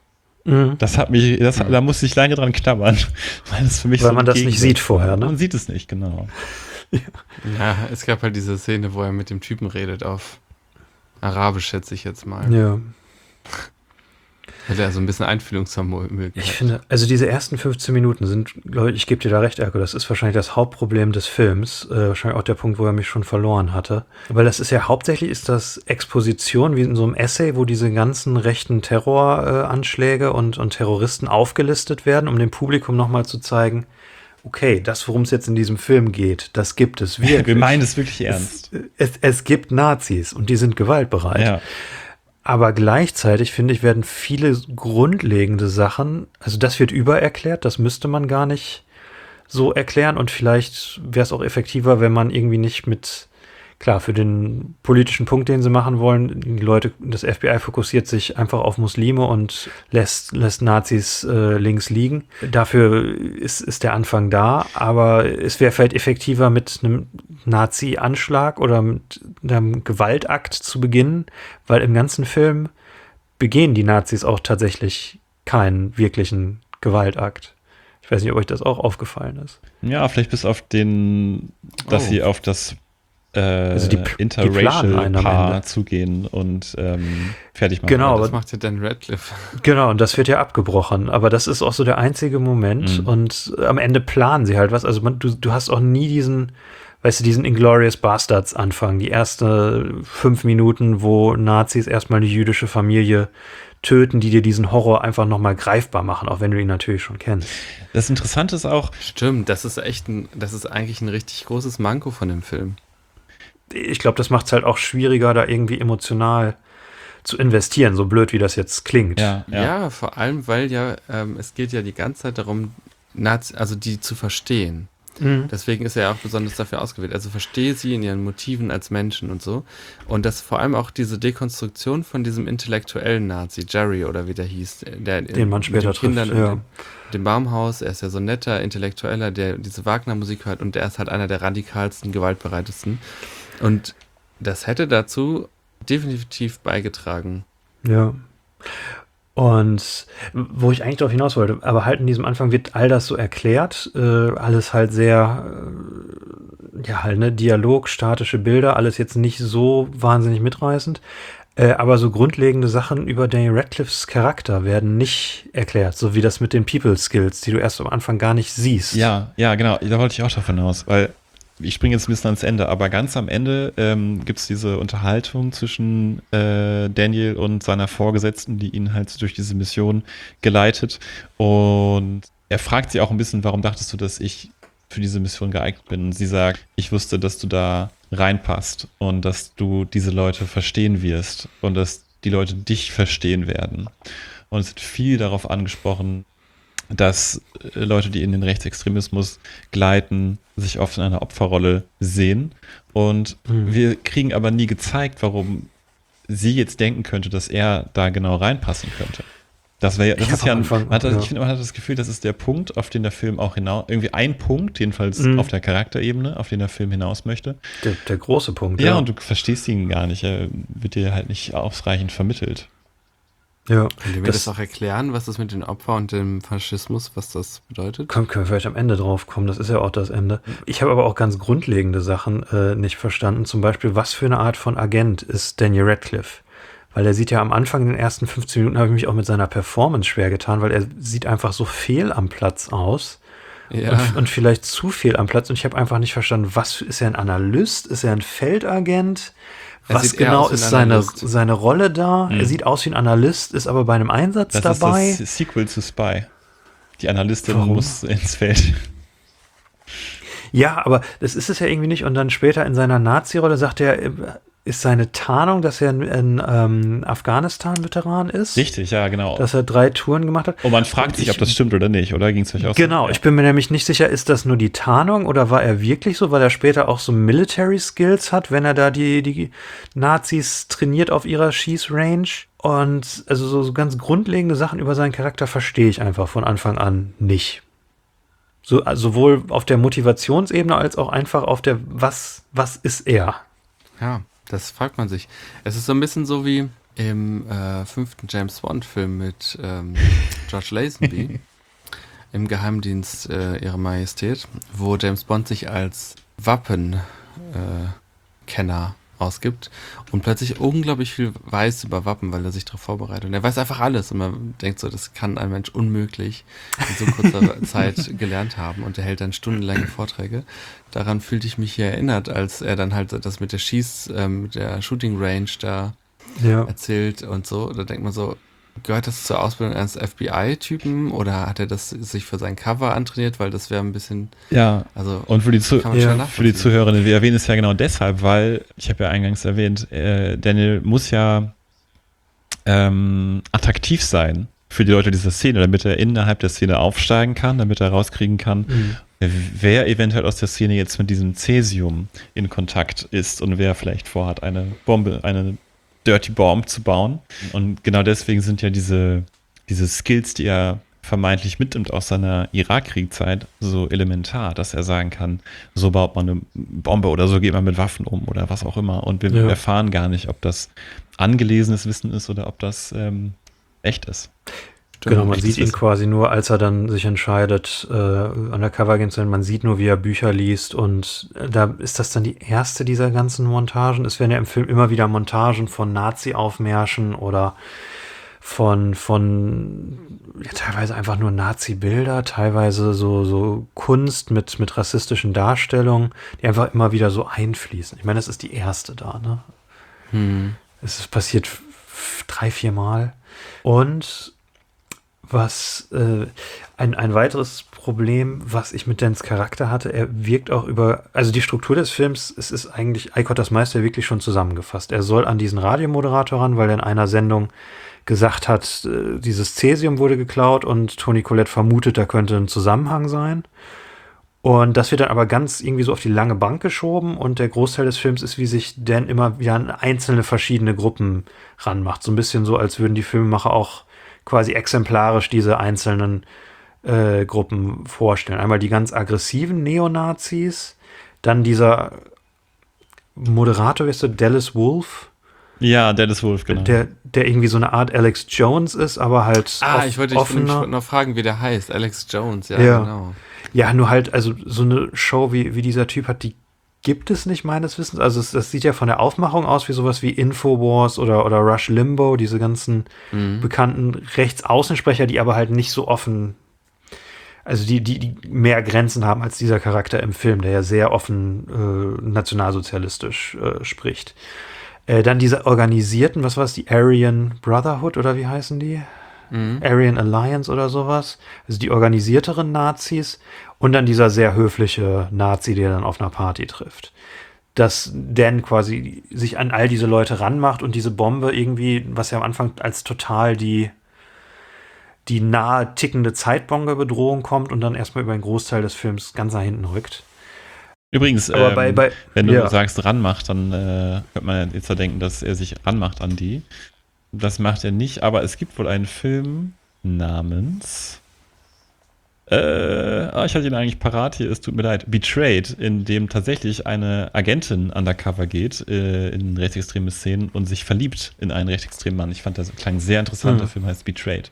Da musste ich lange dran knabbern, weil es für mich weil man das nicht sieht vorher, ne? Man sieht es nicht, genau. Ja, es gab halt diese Szene, wo er mit dem Typen redet auf Arabisch, schätze ich jetzt mal. Ja. Hätte er so ein bisschen Einfühlungsvermögen. Ich finde, also diese ersten 15 Minuten sind, glaube ich gebe dir da recht, Erko, das ist wahrscheinlich das Hauptproblem des Films, wahrscheinlich auch der Punkt, wo er mich schon verloren hatte. Weil das ist ja hauptsächlich ist das Exposition, wie in so einem Essay, wo diese ganzen rechten Terroranschläge und Terroristen aufgelistet werden, um dem Publikum nochmal zu zeigen, okay, das, worum es jetzt in diesem Film geht, das gibt es wirklich. Wir meinen es wirklich ernst. Es gibt Nazis und die sind gewaltbereit. Ja. Aber gleichzeitig, finde ich, werden viele grundlegende Sachen, also das wird übererklärt, das müsste man gar nicht so erklären und vielleicht wäre es auch effektiver, wenn man irgendwie nicht mit, klar, für den politischen Punkt, den sie machen wollen, die Leute, das FBI fokussiert sich einfach auf Muslime und lässt Nazis links liegen. Dafür ist der Anfang da, aber es wäre vielleicht effektiver, mit einem Nazi-Anschlag oder mit einem Gewaltakt zu beginnen, weil im ganzen Film begehen die Nazis auch tatsächlich keinen wirklichen Gewaltakt. Ich weiß nicht, ob euch das auch aufgefallen ist. Ja, vielleicht bis auf dass sie auf das die interracial planen Paar zugehen und fertig machen. Genau, das macht ja Dan Radcliffe. Genau, und das wird ja abgebrochen. Aber das ist auch so der einzige Moment. Und am Ende planen sie halt was. Also du hast auch nie diesen Inglourious Bastards Anfang. Die ersten 5 Minuten, wo Nazis erstmal eine jüdische Familie töten, die dir diesen Horror einfach nochmal greifbar machen, auch wenn du ihn natürlich schon kennst. Das Interessante ist auch... Stimmt, das ist eigentlich ein richtig großes Manko von dem Film. Ich glaube, das macht es halt auch schwieriger, da irgendwie emotional zu investieren, so blöd wie das jetzt klingt. Ja, vor allem, weil es geht ja die ganze Zeit darum, die zu verstehen. Deswegen ist er ja auch besonders dafür ausgewählt. Also verstehe sie in ihren Motiven als Menschen und so. Und das vor allem auch diese Dekonstruktion von diesem intellektuellen Nazi, Jerry oder wie der hieß, den man später mit den Kindern trifft, ja. Dem Baumhaus, er ist ja so ein netter Intellektueller, der diese Wagner-Musik hört und der ist halt einer der radikalsten, gewaltbereitesten. Und das hätte dazu definitiv beigetragen. Ja. Und wo ich eigentlich darauf hinaus wollte, aber halt in diesem Anfang wird all das so erklärt, alles halt sehr, Dialog, statische Bilder, alles jetzt nicht so wahnsinnig mitreißend, aber so grundlegende Sachen über Daniel Radcliffes Charakter werden nicht erklärt, so wie das mit den People Skills, die du erst am Anfang gar nicht siehst. Ja, genau, da wollte ich auch davon aus, weil ich springe jetzt ein bisschen ans Ende, aber ganz am Ende gibt es diese Unterhaltung zwischen Daniel und seiner Vorgesetzten, die ihn halt durch diese Mission geleitet. Und er fragt sie auch ein bisschen, warum dachtest du, dass ich für diese Mission geeignet bin? Und sie sagt, ich wusste, dass du da reinpasst und dass du diese Leute verstehen wirst und dass die Leute dich verstehen werden. Und es wird viel darauf angesprochen, dass Leute, die in den Rechtsextremismus gleiten, sich oft in einer Opferrolle sehen. Und wir kriegen aber nie gezeigt, warum sie jetzt denken könnte, dass er da genau reinpassen könnte. Ich finde, man hat das Gefühl, das ist der Punkt, auf den der Film auch irgendwie ein Punkt, jedenfalls auf der Charakterebene, auf den der Film hinaus möchte. Der große Punkt, ja. Und du verstehst ihn gar nicht. Er wird dir halt nicht ausreichend vermittelt. Ja, könnt ihr mir das auch erklären, was das mit den Opfern und dem Faschismus, was das bedeutet? Können wir vielleicht am Ende drauf kommen, das ist ja auch das Ende. Ich habe aber auch ganz grundlegende Sachen nicht verstanden, zum Beispiel, was für eine Art von Agent ist Daniel Radcliffe? Weil er sieht ja am Anfang, in den ersten 15 Minuten, habe ich mich auch mit seiner Performance schwer getan, weil er sieht einfach so fehl am Platz aus. Ja. Und vielleicht zu viel am Platz und ich habe einfach nicht verstanden, was ist er, ein Analyst? Ist er ein Feldagent? Was genau ist seine Rolle da? Er sieht aus wie ein Analyst, ist aber bei einem Einsatz dabei. Das ist das Sequel zu Spy. Die Analystin muss ins Feld. Ja, aber das ist es ja irgendwie nicht. Und dann später in seiner Nazi-Rolle sagt er, ist seine Tarnung, dass er ein Afghanistan-Veteran ist. Richtig, ja, genau. Dass er 3 Touren gemacht hat. Und man fragt sich, ob das stimmt oder nicht, oder? Ging es euch auch so? Genau, ich bin mir nämlich nicht sicher, ist das nur die Tarnung oder war er wirklich so, weil er später auch so Military Skills hat, wenn er da die Nazis trainiert auf ihrer Schießrange. Und also so ganz grundlegende Sachen über seinen Charakter verstehe ich einfach von Anfang an nicht. Sowohl auf der Motivationsebene als auch einfach auf der was ist er? Ja. Das fragt man sich. Es ist so ein bisschen so wie im 5. James Bond-Film mit George Lazenby im Geheimdienst Ihrer Majestät, wo James Bond sich als Wappenkenner ausgibt und plötzlich unglaublich viel weiß über Wappen, weil er sich darauf vorbereitet. Und er weiß einfach alles und man denkt so, das kann ein Mensch unmöglich in so kurzer Zeit gelernt haben und er hält dann stundenlange Vorträge. Daran fühlte ich mich hier erinnert, als er dann halt das mit der mit der Shooting Range da erzählt und so. Da denkt man so, gehört das zur Ausbildung eines FBI-Typen oder hat er das sich für sein Cover antrainiert, weil das wäre ein bisschen... Ja, also und für die Zuhörerinnen, wir erwähnen es ja genau deshalb, weil, ich habe ja eingangs erwähnt, Daniel muss ja attraktiv sein für die Leute dieser Szene, damit er innerhalb der Szene aufsteigen kann, damit er rauskriegen kann, wer eventuell aus der Szene jetzt mit diesem Cäsium in Kontakt ist und wer vielleicht vorhat, eine Dirty Bomb zu bauen. Und genau deswegen sind ja diese Skills, die er vermeintlich mitnimmt aus seiner Irakkriegszeit, so elementar, dass er sagen kann, so baut man eine Bombe oder so geht man mit Waffen um oder was auch immer. Und wir erfahren gar nicht, ob das angelesenes Wissen ist oder ob das echt ist. Genau, man sieht ihn quasi nur, als er dann sich entscheidet, Undercover-Agent zu sein. Man sieht nur, wie er Bücher liest und da ist das dann die erste dieser ganzen Montagen. Es werden ja im Film immer wieder Montagen von Nazi-Aufmärschen oder von teilweise einfach nur Nazi-Bilder, teilweise so Kunst mit rassistischen Darstellungen, die einfach immer wieder so einfließen. Ich meine, das ist die erste da, ne? Es ist passiert 3-4 Mal. Und was ein weiteres Problem, was ich mit Dans Charakter hatte, er wirkt auch also die Struktur des Films, es ist eigentlich Ike Otters Meister wirklich schon zusammengefasst. Er soll an diesen Radiomoderator ran, weil er in einer Sendung gesagt hat, dieses Cäsium wurde geklaut und Toni Collette vermutet, da könnte ein Zusammenhang sein. Und das wird dann aber ganz irgendwie so auf die lange Bank geschoben und der Großteil des Films ist, wie sich Dan immer wieder an einzelne verschiedene Gruppen ranmacht. So ein bisschen so, als würden die Filmemacher auch quasi exemplarisch diese einzelnen Gruppen vorstellen. Einmal die ganz aggressiven Neonazis, dann dieser Moderator, weißt du, Dallas Wolf. Ja, Dallas Wolf, genau. Der irgendwie so eine Art Alex Jones ist, aber halt ich wollte noch fragen, wie der heißt. Alex Jones, ja, genau. Ja, nur halt, also so eine Show, wie dieser Typ hat, die gibt es nicht meines Wissens. Also das sieht ja von der Aufmachung aus wie sowas wie Infowars oder Rush Limbaugh, diese ganzen bekannten Rechtsaußensprecher, die aber halt nicht so offen, also die mehr Grenzen haben als dieser Charakter im Film, der ja sehr offen nationalsozialistisch spricht. Dann diese organisierten, was war es, die Aryan Brotherhood oder wie heißen die? Aryan Alliance oder sowas. Also die organisierteren Nazis und dann dieser sehr höfliche Nazi, der dann auf einer Party trifft. Dass Dan quasi sich an all diese Leute ranmacht und diese Bombe irgendwie, was ja am Anfang als total die nahe tickende Zeitbombe-Bedrohung kommt und dann erstmal über einen Großteil des Films ganz nach hinten rückt. Übrigens, Aber wenn du sagst ranmacht, dann könnte man jetzt ja denken, dass er sich ranmacht an die. Das macht er nicht, aber es gibt wohl einen Film namens ich hatte ihn eigentlich parat hier, es tut mir leid, Betrayed, in dem tatsächlich eine Agentin undercover geht in rechtsextreme Szenen und sich verliebt in einen rechtsextremen Mann. Ich fand, das klang sehr interessant, der Film heißt Betrayed.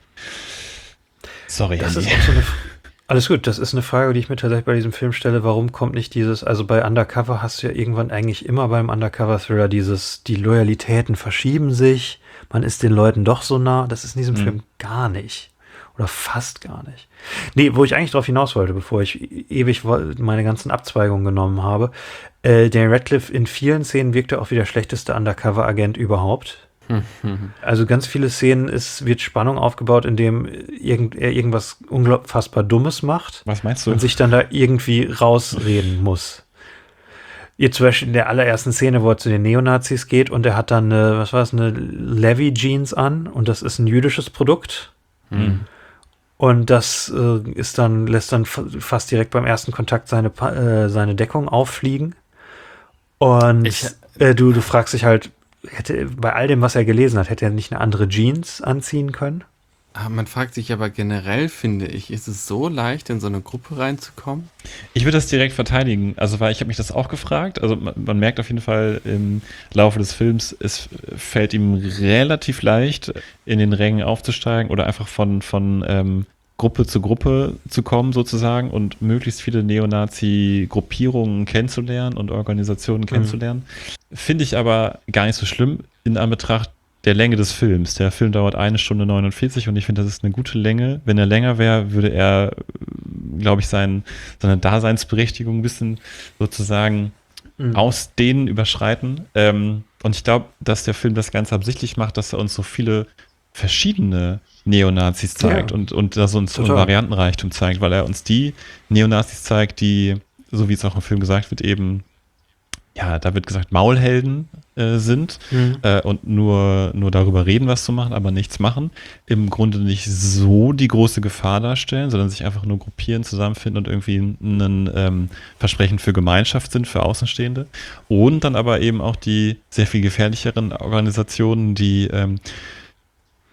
Sorry, das Andy. ist auch so alles gut, das ist eine Frage, die ich mir tatsächlich bei diesem Film stelle. Warum kommt nicht also bei Undercover hast du ja irgendwann eigentlich immer beim Undercover-Thriller die Loyalitäten verschieben sich, man ist den Leuten doch so nah. Das ist in diesem Film gar nicht. Oder fast gar nicht. Nee, wo ich eigentlich drauf hinaus wollte, bevor ich ewig meine ganzen Abzweigungen genommen habe. Daniel Radcliffe in vielen Szenen wirkte auch wie der schlechteste Undercover-Agent überhaupt. Also ganz viele Szenen wird Spannung aufgebaut, indem er irgendwas unfassbar Dummes macht. Was meinst du? Und sich dann da irgendwie rausreden muss. Ihr zum Beispiel in der allerersten Szene, wo er zu den Neonazis geht und er hat dann eine Levi-Jeans an und das ist ein jüdisches Produkt. Und das lässt dann fast direkt beim ersten Kontakt seine Deckung auffliegen. Und du fragst dich halt, bei all dem, was er gelesen hat, hätte er nicht eine andere Jeans anziehen können? Man fragt sich aber generell, finde ich, ist es so leicht, in so eine Gruppe reinzukommen? Ich würde das direkt verteidigen, also weil ich habe mich das auch gefragt, also man merkt auf jeden Fall im Laufe des Films, es fällt ihm relativ leicht, in den Rängen aufzusteigen oder einfach von Gruppe zu Gruppe zu kommen sozusagen und möglichst viele Neonazi-Gruppierungen kennenzulernen und Organisationen kennenzulernen. Finde ich aber gar nicht so schlimm in Anbetracht der Länge des Films. Der Film dauert 1 Stunde 49 und ich finde, das ist eine gute Länge. Wenn er länger wäre, würde er, glaube ich, seine Daseinsberechtigung ein bisschen sozusagen ausdehnen, überschreiten. Und ich glaube, dass der Film das Ganze absichtlich macht, dass er uns so viele verschiedene Neonazis zeigt und da so ein Variantenreichtum zeigt, weil er uns die Neonazis zeigt, die, so wie es auch im Film gesagt wird, eben, ja, da wird gesagt, Maulhelden sind und nur darüber reden, was zu machen, aber nichts machen. Im Grunde nicht so die große Gefahr darstellen, sondern sich einfach nur gruppieren, zusammenfinden und irgendwie ein Versprechen für Gemeinschaft sind, für Außenstehende. Und dann aber eben auch die sehr viel gefährlicheren Organisationen, die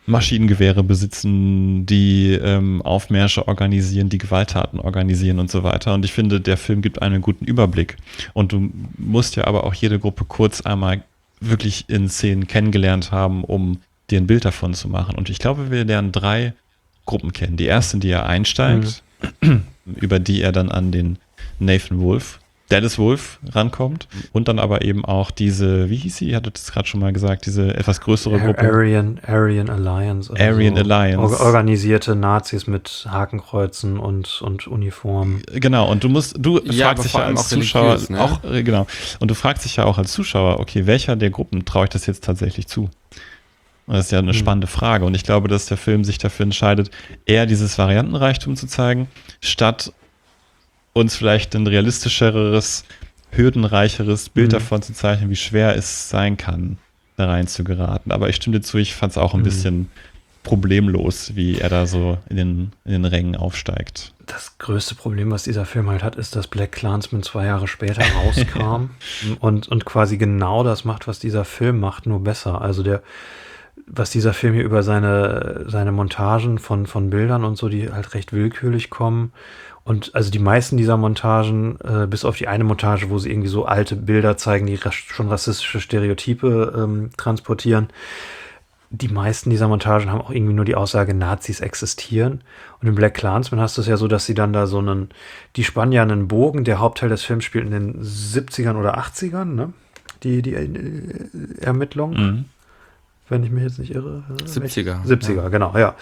Maschinengewehre besitzen, die Aufmärsche organisieren, die Gewalttaten organisieren und so weiter. Und ich finde, der Film gibt einen guten Überblick. Und du musst ja aber auch jede Gruppe kurz einmal wirklich in Szenen kennengelernt haben, um dir ein Bild davon zu machen. Und ich glaube, wir lernen 3 Gruppen kennen. Die erste, in die er einsteigt, über die er dann an den Nathan Wolfe, Dallas Wolfe rankommt und dann aber eben auch diese, wie hieß sie, ihr hattet es gerade schon mal gesagt, diese etwas größere Gruppe. Aryan Alliance. Aryan Alliance. Organisierte Nazis mit Hakenkreuzen und Uniformen. Genau, und du fragst dich ja als Zuschauer ne? auch, genau, und du fragst dich ja auch als Zuschauer, okay, welcher der Gruppen traue ich das jetzt tatsächlich zu? Und das ist ja eine spannende Frage und ich glaube, dass der Film sich dafür entscheidet, eher dieses Variantenreichtum zu zeigen, statt uns vielleicht ein realistischeres, hürdenreicheres Bild davon zu zeichnen, wie schwer es sein kann, da rein zu geraten. Aber ich stimme dir zu, ich fand es auch ein bisschen problemlos, wie er da so in den Rängen aufsteigt. Das größte Problem, was dieser Film halt hat, ist, dass BlacKkKlansman 2 Jahre später rauskam und quasi genau das macht, was dieser Film macht, nur besser. Also was dieser Film hier über seine Montagen von Bildern und so, die halt recht willkürlich kommen. Und also die meisten dieser Montagen, bis auf die eine Montage, wo sie irgendwie so alte Bilder zeigen, die schon rassistische Stereotype transportieren, die meisten dieser Montagen haben auch irgendwie nur die Aussage, Nazis existieren. Und in BlacKkKlansman hast du es ja so, dass sie dann da die spannen ja einen Bogen, der Hauptteil des Films spielt in den 70ern oder 80ern, ne? Die Ermittlungen. Wenn ich mich jetzt nicht irre. 70er. Ja. Genau, ja.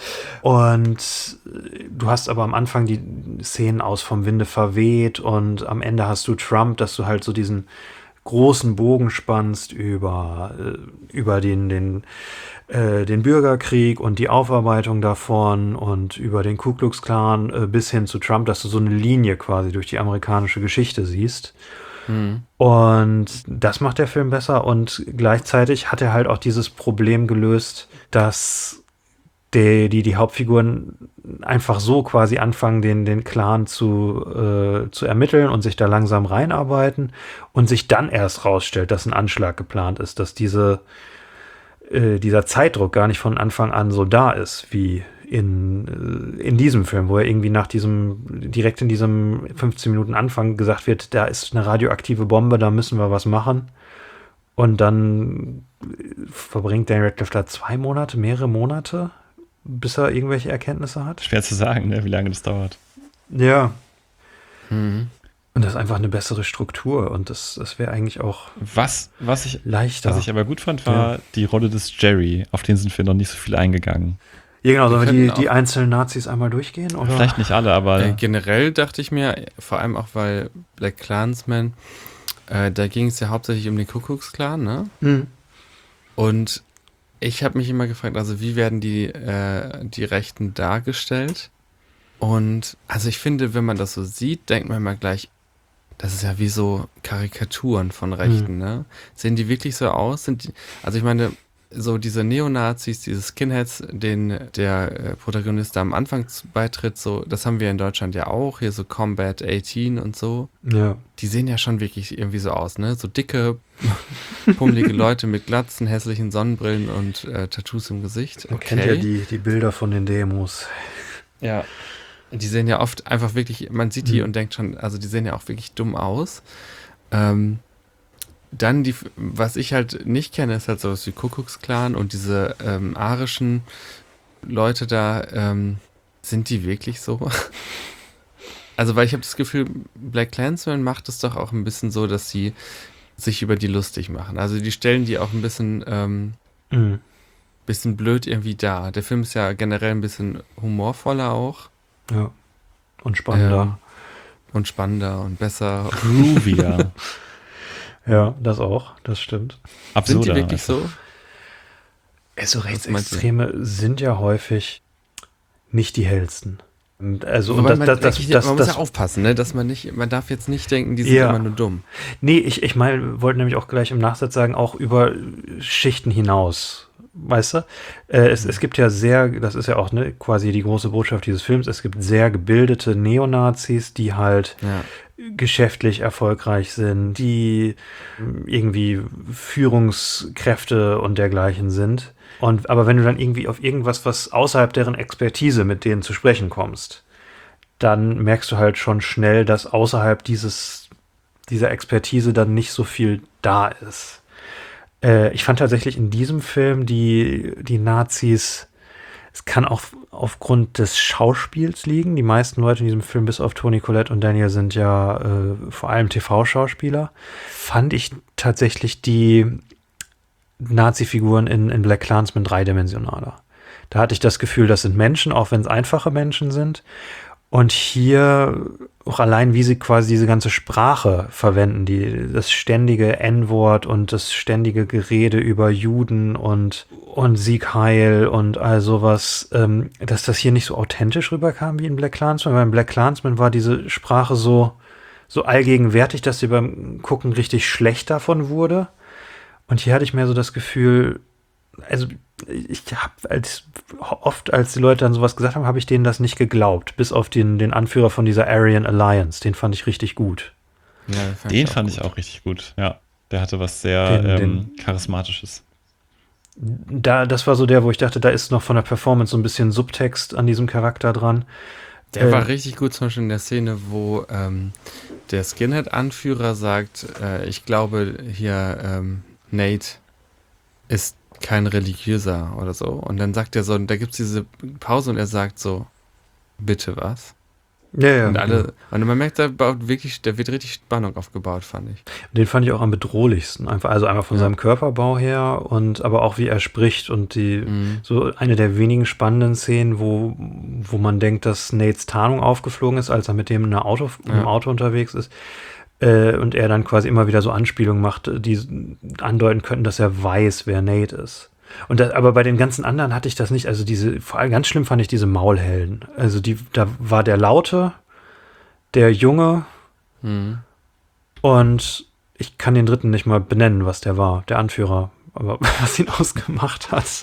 Und du hast aber am Anfang die Szenen aus Vom Winde verweht und am Ende hast du Trump, dass du halt so diesen großen Bogen spannst über den Bürgerkrieg und die Aufarbeitung davon und über den Ku Klux Klan bis hin zu Trump, dass du so eine Linie quasi durch die amerikanische Geschichte siehst. Und das macht der Film besser und gleichzeitig hat er halt auch dieses Problem gelöst, dass die Hauptfiguren einfach so quasi anfangen, den Clan zu ermitteln und sich da langsam reinarbeiten und sich dann erst rausstellt, dass ein Anschlag geplant ist, dass dieser Zeitdruck gar nicht von Anfang an so da ist, wie in diesem Film, wo er irgendwie direkt in diesem 15 Minuten Anfang gesagt wird, da ist eine radioaktive Bombe, da müssen wir was machen. Und dann verbringt Daniel Radcliffe da mehrere Monate, bis er irgendwelche Erkenntnisse hat. Schwer zu sagen, ne, wie lange das dauert. Ja. Und das ist einfach eine bessere Struktur und das wäre eigentlich auch leichter. Was ich aber gut fand, war die Rolle des Jerry, auf den sind wir noch nicht so viel eingegangen. Ja, genau. Sollen wir die einzelnen Nazis einmal durchgehen? Oder? Vielleicht nicht alle, aber generell dachte ich mir, vor allem auch, weil BlacKkKlansman, da ging es ja hauptsächlich um den Ku Klux Klan, ne? Und ich habe mich immer gefragt, also wie werden die Rechten dargestellt? Und also ich finde, wenn man das so sieht, denkt man immer gleich, das ist ja wie so Karikaturen von Rechten, ne? Sehen die wirklich so aus? Also ich meine, so diese Neonazis, diese Skinheads, denen der Protagonist da am Anfang beitritt, so, das haben wir in Deutschland ja auch, hier so Combat 18 und so. Ja. Die sehen ja schon wirklich irgendwie so aus, ne? So dicke, pummelige Leute mit Glatzen, hässlichen Sonnenbrillen und Tattoos im Gesicht. Man kennt ja die Bilder von den Demos. Ja. Die sehen ja oft einfach wirklich, man sieht die und denkt schon, also die sehen ja auch wirklich dumm aus. Dann was ich halt nicht kenne, ist halt sowas wie Ku Klux Klan und diese arischen Leute da, sind die wirklich so? Also, weil ich habe das Gefühl, BlacKkKlansman macht es doch auch ein bisschen so, dass sie sich über die lustig machen. Also die stellen die auch ein bisschen, bisschen blöd irgendwie dar. Der Film ist ja generell ein bisschen humorvoller auch. Ja. Und spannender. Und spannender und besser. Groovier. Ja, das auch, das stimmt. Absurder. Sind die wirklich so? Also Rechtsextreme sind ja häufig nicht die hellsten. Also und man muss ja aufpassen, ne? Dass man darf jetzt nicht denken, die sind immer nur dumm. Nee, ich wollte nämlich auch gleich im Nachsatz sagen, auch über Schichten hinaus. Weißt du? Es gibt ja das ist ja auch quasi die große Botschaft dieses Films, es gibt sehr gebildete Neonazis, die halt geschäftlich erfolgreich sind, die irgendwie Führungskräfte und dergleichen sind. Aber wenn du dann irgendwie auf irgendwas, was außerhalb deren Expertise mit denen zu sprechen kommst, dann merkst du halt schon schnell, dass außerhalb dieser Expertise dann nicht so viel da ist. Ich fand tatsächlich in diesem Film die Nazis, es kann auch aufgrund des Schauspiels liegen. Die meisten Leute in diesem Film, bis auf Toni Collette und Daniel, sind ja vor allem TV-Schauspieler. Fand ich tatsächlich die Nazi-Figuren in Black Klansman dreidimensionaler. Da hatte ich das Gefühl, das sind Menschen, auch wenn es einfache Menschen sind. Und hier auch allein, wie sie quasi diese ganze Sprache verwenden, das ständige N-Wort und das ständige Gerede über Juden und Sieg Heil und all sowas, dass das hier nicht so authentisch rüberkam wie in Black Klansman. Weil in Black Klansman war diese Sprache so allgegenwärtig, dass sie beim Gucken richtig schlecht davon wurde. Und hier hatte ich mehr so das Gefühl, also ich habe oft, als die Leute dann sowas gesagt haben, habe ich denen das nicht geglaubt. Bis auf den Anführer von dieser Aryan Alliance. Den fand ich richtig gut. Ja, den fand ich auch richtig gut. Ja, der hatte was sehr Charismatisches. Das war so der, wo ich dachte, da ist noch von der Performance so ein bisschen Subtext an diesem Charakter dran. Der war richtig gut, zum Beispiel in der Szene, wo der Skinhead-Anführer sagt, ich glaube hier, Nate ist kein Religiöser oder so. Und dann sagt er so, da gibt es diese Pause und er sagt so, bitte was? Ja. Und man merkt, da wird richtig Spannung aufgebaut, fand ich. Den fand ich auch am bedrohlichsten. Einmal von seinem Körperbau her aber auch wie er spricht und so eine der wenigen spannenden Szenen, wo man denkt, dass Nates Tarnung aufgeflogen ist, als er mit dem im Auto unterwegs ist. Und er dann quasi immer wieder so Anspielungen macht, die andeuten könnten, dass er weiß, wer Nate ist. Aber bei den ganzen anderen hatte ich das nicht. Also vor allem ganz schlimm fand ich diese Maulhelden. Also da war der Laute, der Junge und ich kann den dritten nicht mal benennen, was der war, der Anführer, aber was ihn ausgemacht hat.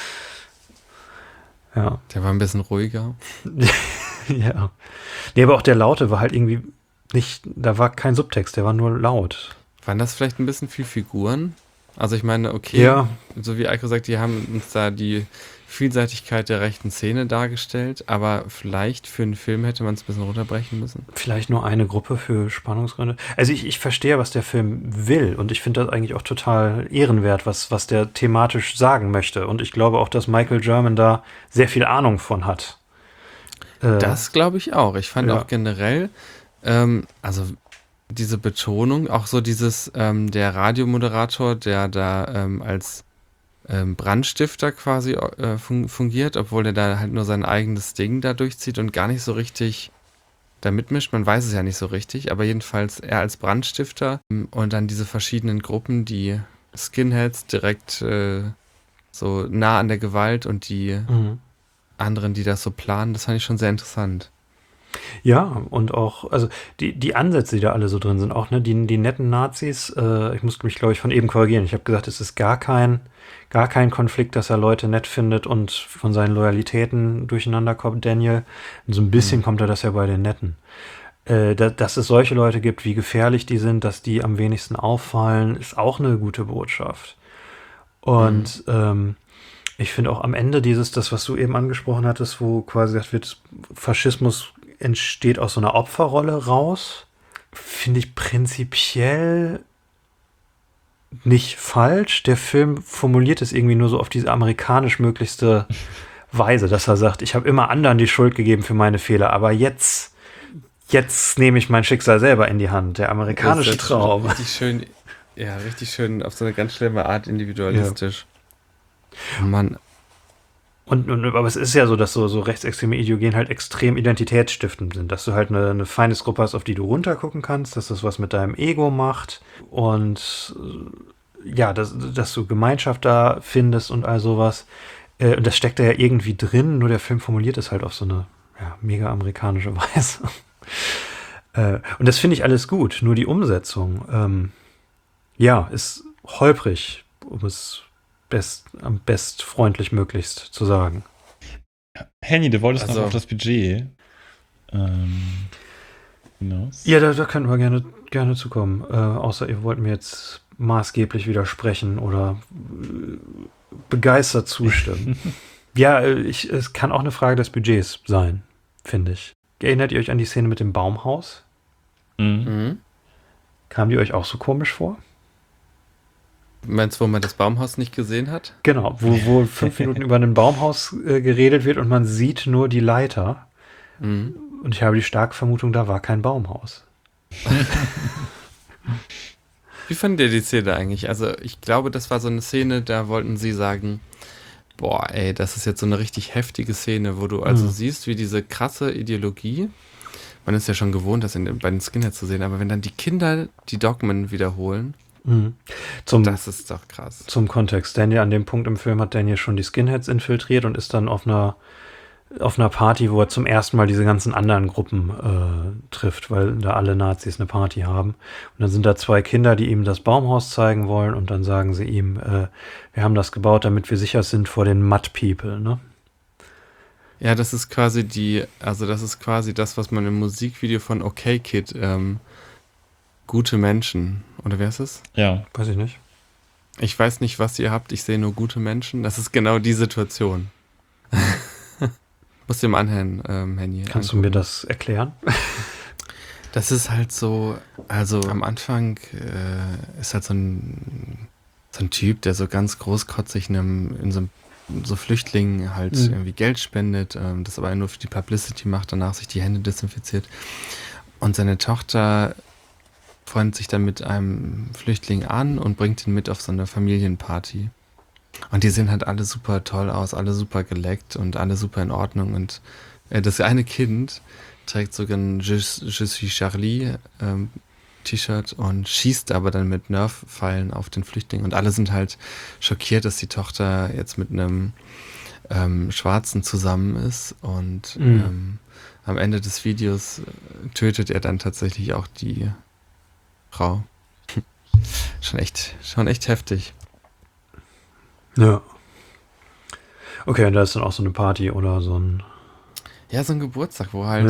Ja. Der war ein bisschen ruhiger. Ja. Nee, aber auch der Laute war halt irgendwie da war kein Subtext, der war nur laut. Waren das vielleicht ein bisschen viel Figuren? Also ich meine, okay, so wie Eiko sagt, die haben uns da die Vielseitigkeit der rechten Szene dargestellt, aber vielleicht für einen Film hätte man es ein bisschen runterbrechen müssen. Vielleicht nur eine Gruppe für Spannungsgründe. Also ich verstehe, was der Film will und ich finde das eigentlich auch total ehrenwert, was der thematisch sagen möchte. Und ich glaube auch, dass Michael German da sehr viel Ahnung von hat. Das glaube ich auch. Ich fand auch generell, also diese Betonung, auch so dieses, der Radiomoderator, der da als Brandstifter quasi fungiert, obwohl der da halt nur sein eigenes Ding da durchzieht und gar nicht so richtig da mitmischt. Man weiß es ja nicht so richtig, aber jedenfalls er als Brandstifter und dann diese verschiedenen Gruppen, die Skinheads direkt so nah an der Gewalt und die anderen, die das so planen, das fand ich schon sehr interessant. Ja, und auch, also die Ansätze, die da alle so drin sind, auch, ne, die netten Nazis, ich musste mich, glaube ich, von eben korrigieren. Ich habe gesagt, es ist gar kein Konflikt, dass er Leute nett findet und von seinen Loyalitäten durcheinander kommt, Daniel. Und so ein bisschen kommt er das ja bei den Netten. Dass es solche Leute gibt, wie gefährlich die sind, dass die am wenigsten auffallen, ist auch eine gute Botschaft. Und ich finde auch am Ende das, was du eben angesprochen hattest, wo quasi gesagt wird, Faschismus entsteht aus so einer Opferrolle raus, finde ich prinzipiell nicht falsch. Der Film formuliert es irgendwie nur so auf diese amerikanisch möglichste Weise, dass er sagt, ich habe immer anderen die Schuld gegeben für meine Fehler, aber jetzt nehme ich mein Schicksal selber in die Hand. Der amerikanische Traum. Richtig schön auf so eine ganz schlimme Art individualistisch. Ja. Mann. Aber es ist ja so, dass so rechtsextreme Ideologien halt extrem identitätsstiftend sind, dass du halt eine Feindesgruppe hast, auf die du runtergucken kannst, dass das was mit deinem Ego macht und dass du Gemeinschaft da findest und all sowas. Und das steckt da ja irgendwie drin, nur der Film formuliert es halt auf so eine mega amerikanische Weise. Und das finde ich alles gut, nur die Umsetzung ist holprig, um es am best freundlich möglichst zu sagen. Henny, du wolltest noch auf das Budget. hinaus? Ja, da können wir gerne zukommen. Außer ihr wollt mir jetzt maßgeblich widersprechen oder begeistert zustimmen. Ja, es kann auch eine Frage des Budgets sein, finde ich. Erinnert ihr euch an die Szene mit dem Baumhaus? Mhm. Kam die euch auch so komisch vor? Meinst du, wo man das Baumhaus nicht gesehen hat? Genau, wo 5 Minuten über ein Baumhaus geredet wird und man sieht nur die Leiter. Mhm. Und ich habe die starke Vermutung, da war kein Baumhaus. Wie fandet ihr die Szene eigentlich? Also ich glaube, das war so eine Szene, da wollten sie sagen, boah, ey, das ist jetzt so eine richtig heftige Szene, wo du also siehst, wie diese krasse Ideologie, man ist ja schon gewohnt, das bei den Skinheads zu sehen, aber wenn dann die Kinder die Dogmen wiederholen, das ist doch krass. Zum Kontext. Daniel, an dem Punkt im Film hat Daniel schon die Skinheads infiltriert und ist dann auf einer Party, wo er zum ersten Mal diese ganzen anderen Gruppen trifft, weil da alle Nazis eine Party haben. Und dann sind da 2 Kinder, die ihm das Baumhaus zeigen wollen und dann sagen sie ihm, wir haben das gebaut, damit wir sicher sind vor den Mud People, ne? Ja, das ist quasi das, was man im Musikvideo von Okay Kid, gute Menschen, oder wer ist es? Ja. Weiß ich nicht. Ich weiß nicht, was ihr habt, ich sehe nur gute Menschen. Das ist genau die Situation. Musst du dir mal anhören, Henny. Kannst du mir das erklären? Das ist halt so, also am Anfang ist halt so ein Typ, der so ganz großkotzig in so Flüchtlingen halt irgendwie Geld spendet, das aber nur für die Publicity macht, danach sich die Hände desinfiziert. Und seine Tochter freundet sich dann mit einem Flüchtling an und bringt ihn mit auf so eine Familienparty. Und die sehen halt alle super toll aus, alle super geleckt und alle super in Ordnung. Und das eine Kind trägt sogar ein Je suis Charlie T-Shirt und schießt aber dann mit Nerf-Pfeilen auf den Flüchtling. Und alle sind halt schockiert, dass die Tochter jetzt mit einem Schwarzen zusammen ist. Und am Ende des Videos tötet er dann tatsächlich auch die Frau. Schon echt heftig. Ja. Okay, und da ist dann auch so eine Party oder so ein... Ja, so ein Geburtstag, wo halt,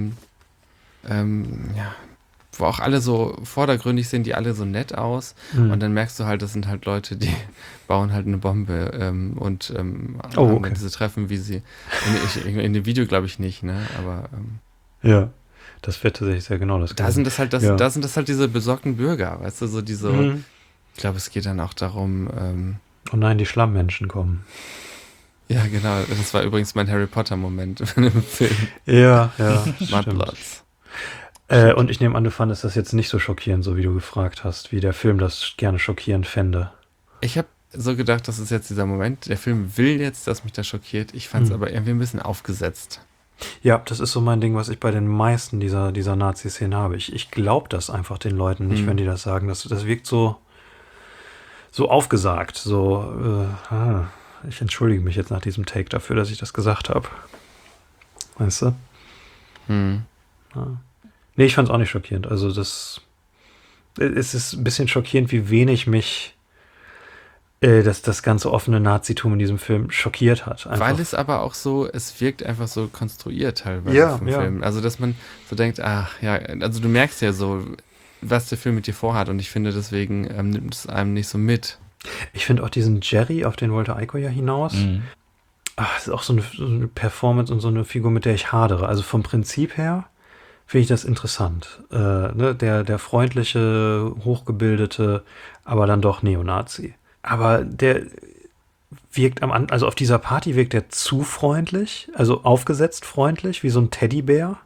wo auch alle so vordergründig sehen, die alle so nett aus. Und dann merkst du halt, das sind halt Leute, die bauen halt eine Bombe und haben dann diese Treffen, wie sie, in dem Video glaube ich nicht, ne, aber... ja, das wird tatsächlich sehr genau das da sind das halt diese besorgten Bürger, weißt du, so diese, ich glaube, es geht dann auch darum... oh nein, die Schlammmenschen kommen. Ja, genau. Das war übrigens mein Harry Potter-Moment im Film. Ja, Mudbloods. Und ich nehme an, du fandest das jetzt nicht so schockierend, so wie du gefragt hast, wie der Film das gerne schockierend fände. Ich habe so gedacht, das ist jetzt dieser Moment. Der Film will jetzt, dass mich das schockiert. Ich fand es aber irgendwie ein bisschen aufgesetzt. Ja, das ist so mein Ding, was ich bei den meisten dieser Nazi-Szenen habe. Ich glaube das einfach den Leuten nicht, wenn die das sagen. Das wirkt so aufgesagt, ich entschuldige mich jetzt nach diesem Take dafür, dass ich das gesagt habe. Weißt du? Ja. Nee, ich fand es auch nicht schockierend. Also es ist ein bisschen schockierend, wie wenig mich das ganze offene Nazitum in diesem Film schockiert hat. Einfach. Weil es aber auch so, es wirkt einfach so konstruiert teilweise vom Film. Also, dass man so denkt, also du merkst ja so, was der Film mit dir vorhat und ich finde, deswegen nimmt es einem nicht so mit. Ich finde auch diesen Jerry, auf den wollte Eiko ja hinaus. Das ist auch so eine Performance und so eine Figur, mit der ich hadere. Also vom Prinzip her finde ich das interessant. Der freundliche, hochgebildete, aber dann doch Neonazi. Aber der wirkt also auf dieser Party wirkt er zu freundlich, also aufgesetzt freundlich, wie so ein Teddybär.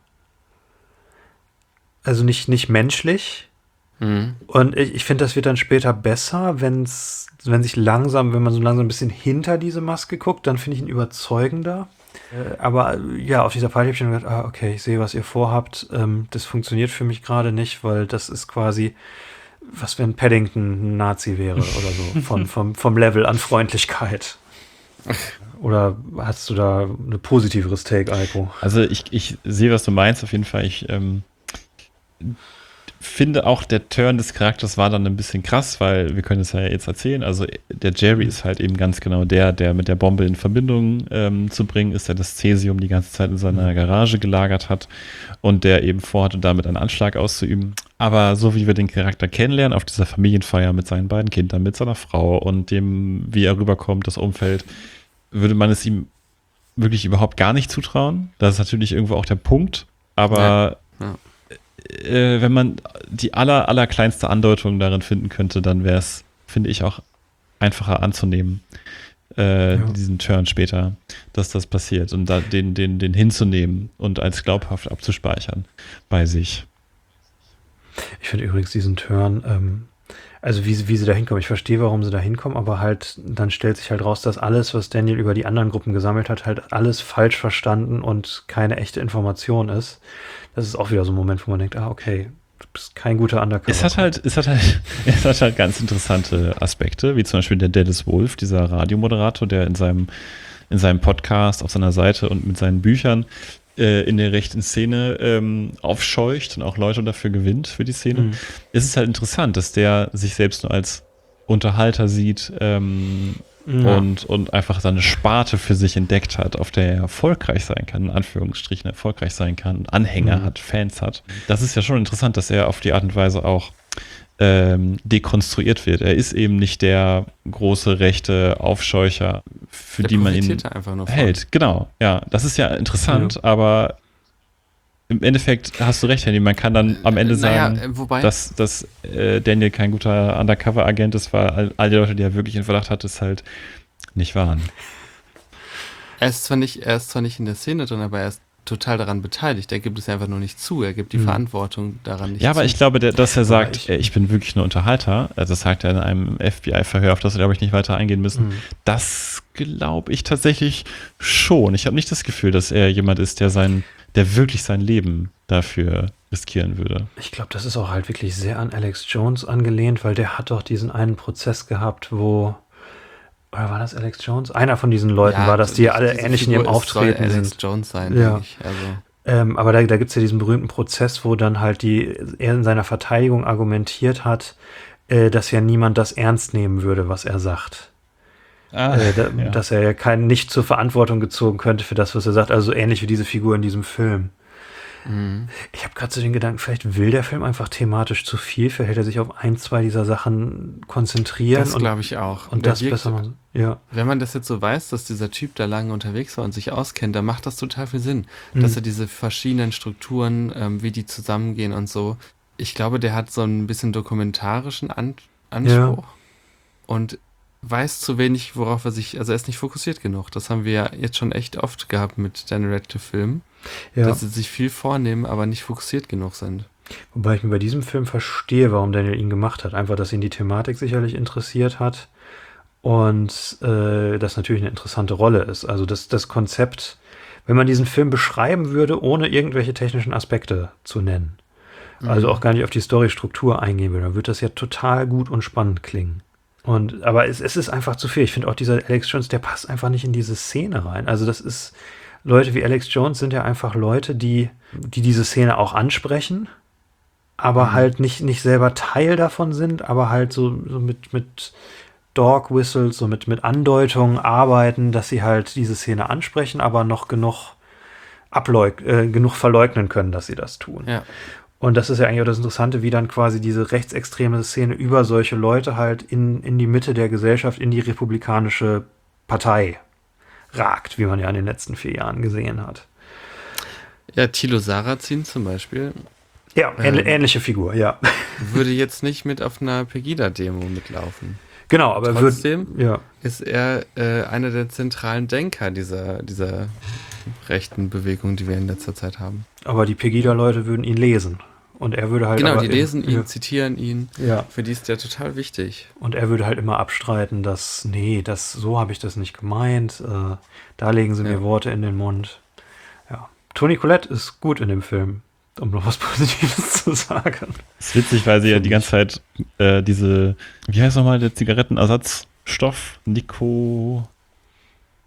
Also nicht menschlich. Und ich finde, das wird dann später besser, wenn man so langsam ein bisschen hinter diese Maske guckt, dann finde ich ihn überzeugender. Aber ja, auf dieser Party habe ich dann gedacht, okay, ich sehe, was ihr vorhabt. Das funktioniert für mich gerade nicht, weil das ist quasi, was wenn Paddington ein Nazi wäre oder so, vom Level an Freundlichkeit. Oder hast du da eine positiveres Take, Eiko? Also ich sehe, was du meinst, auf jeden Fall. finde auch, der Turn des Charakters war dann ein bisschen krass, weil wir können es ja jetzt erzählen. Also der Jerry ist halt eben ganz genau der mit der Bombe in Verbindung zu bringen ist, der das Cäsium die ganze Zeit in seiner Garage gelagert hat und der eben vorhatte, damit einen Anschlag auszuüben. Aber so wie wir den Charakter kennenlernen, auf dieser Familienfeier mit seinen beiden Kindern, mit seiner Frau und dem, wie er rüberkommt, das Umfeld, würde man es ihm wirklich überhaupt gar nicht zutrauen. Das ist natürlich irgendwo auch der Punkt, aber wenn man die allerkleinste Andeutung darin finden könnte, dann wäre es, finde ich, auch einfacher anzunehmen, diesen Turn später, dass das passiert und da den hinzunehmen und als glaubhaft abzuspeichern bei sich. Ich finde übrigens diesen Turn, also wie sie da hinkommen, ich verstehe, warum sie da hinkommen, aber halt, dann stellt sich halt raus, dass alles, was Daniel über die anderen Gruppen gesammelt hat, halt alles falsch verstanden und keine echte Information ist. Das ist auch wieder so ein Moment, wo man denkt, okay, du bist kein guter Undercover. Es hat halt ganz interessante Aspekte, wie zum Beispiel der Dallas Wolf, dieser Radiomoderator, der in seinem Podcast, auf seiner Seite und mit seinen Büchern in der rechten Szene aufscheucht und auch Leute dafür gewinnt für die Szene. Es ist halt interessant, dass der sich selbst nur als Unterhalter sieht und einfach seine Sparte für sich entdeckt hat, auf der er erfolgreich sein kann, in Anführungsstrichen erfolgreich sein kann, Anhänger hat, Fans hat. Das ist ja schon interessant, dass er auf die Art und Weise auch dekonstruiert wird. Er ist eben nicht der große rechte Aufscheucher, für die man ihn hält. Genau, ja. Das ist ja interessant, aber im Endeffekt hast du recht, Henny. Man kann dann am Ende sagen, dass Daniel kein guter Undercover-Agent ist, weil all die Leute, die er wirklich in Verdacht hat, es halt nicht waren. Er ist zwar nicht in der Szene drin, aber er ist total daran beteiligt. Er gibt es einfach nur nicht zu. Er gibt die Verantwortung daran nicht zu. Ja, aber ich glaube, dass er sagt, ich bin wirklich nur Unterhalter. Also das sagt er in einem FBI-Verhör, auf das wir, glaube ich, nicht weiter eingehen müssen. Das glaube ich tatsächlich schon. Ich habe nicht das Gefühl, dass er jemand ist, der wirklich sein Leben dafür riskieren würde. Ich glaube, das ist auch halt wirklich sehr an Alex Jones angelehnt, weil der hat doch diesen einen Prozess gehabt, oder war das Alex Jones? Einer von diesen Leuten war das, die alle ähnlich in ihrem Auftreten sind. Alex Jones sein, ja. Also. Aber da gibt es ja diesen berühmten Prozess, wo dann halt er in seiner Verteidigung argumentiert hat, dass ja niemand das ernst nehmen würde, was er sagt. Dass er ja nicht zur Verantwortung gezogen könnte für das, was er sagt. Also so ähnlich wie diese Figur in diesem Film. Ich habe gerade so den Gedanken, vielleicht will der Film einfach thematisch zu viel, vielleicht hätte er sich auf 1, 2 dieser Sachen konzentrieren. Das glaube ich auch. Und das besser machen. Ja. Wenn man das jetzt so weiß, dass dieser Typ da lange unterwegs war und sich auskennt, dann macht das total viel Sinn, dass er diese verschiedenen Strukturen, wie die zusammengehen und so. Ich glaube, der hat so ein bisschen dokumentarischen Anspruch und weiß zu wenig, worauf er ist nicht fokussiert genug. Das haben wir ja jetzt schon echt oft gehabt mit Daniel Radcliffe-Filmen. Ja. Dass sie sich viel vornehmen, aber nicht fokussiert genug sind. Wobei ich mir bei diesem Film verstehe, warum Daniel ihn gemacht hat. Einfach, dass ihn die Thematik sicherlich interessiert hat und das natürlich eine interessante Rolle ist. Also das Konzept, wenn man diesen Film beschreiben würde, ohne irgendwelche technischen Aspekte zu nennen, also auch gar nicht auf die Storystruktur eingehen würde, dann würde das ja total gut und spannend klingen. Aber es ist einfach zu viel. Ich finde auch dieser Alex Jones, der passt einfach nicht in diese Szene rein. Also das ist Leute wie Alex Jones sind ja einfach Leute, die diese Szene auch ansprechen, aber halt nicht selber Teil davon sind, aber halt so mit Dog Whistles, so mit Andeutungen arbeiten, dass sie halt diese Szene ansprechen, aber noch genug verleugnen können, dass sie das tun. Ja. Und das ist ja eigentlich auch das Interessante, wie dann quasi diese rechtsextreme Szene über solche Leute halt in die Mitte der Gesellschaft, in die republikanische Partei ragt, wie man ja in den letzten 4 Jahren gesehen hat. Ja, Thilo Sarrazin zum Beispiel. Ja, ähnliche Figur, ja. Würde jetzt nicht mit auf einer Pegida-Demo mitlaufen. Genau, aber trotzdem ist er einer der zentralen Denker dieser rechten Bewegung, die wir in letzter Zeit haben. Aber die Pegida-Leute würden ihn lesen. Und er würde halt. Genau, die lesen ihn, zitieren ihn. Ja. Für die ist der total wichtig. Und er würde halt immer abstreiten, dass, so habe ich das nicht gemeint. Da legen sie mir Worte in den Mund. Ja. Toni Collette ist gut in dem Film, um noch was Positives zu sagen. Das ist witzig, weil sie ja die ganze Zeit wie heißt nochmal der Zigarettenersatzstoff?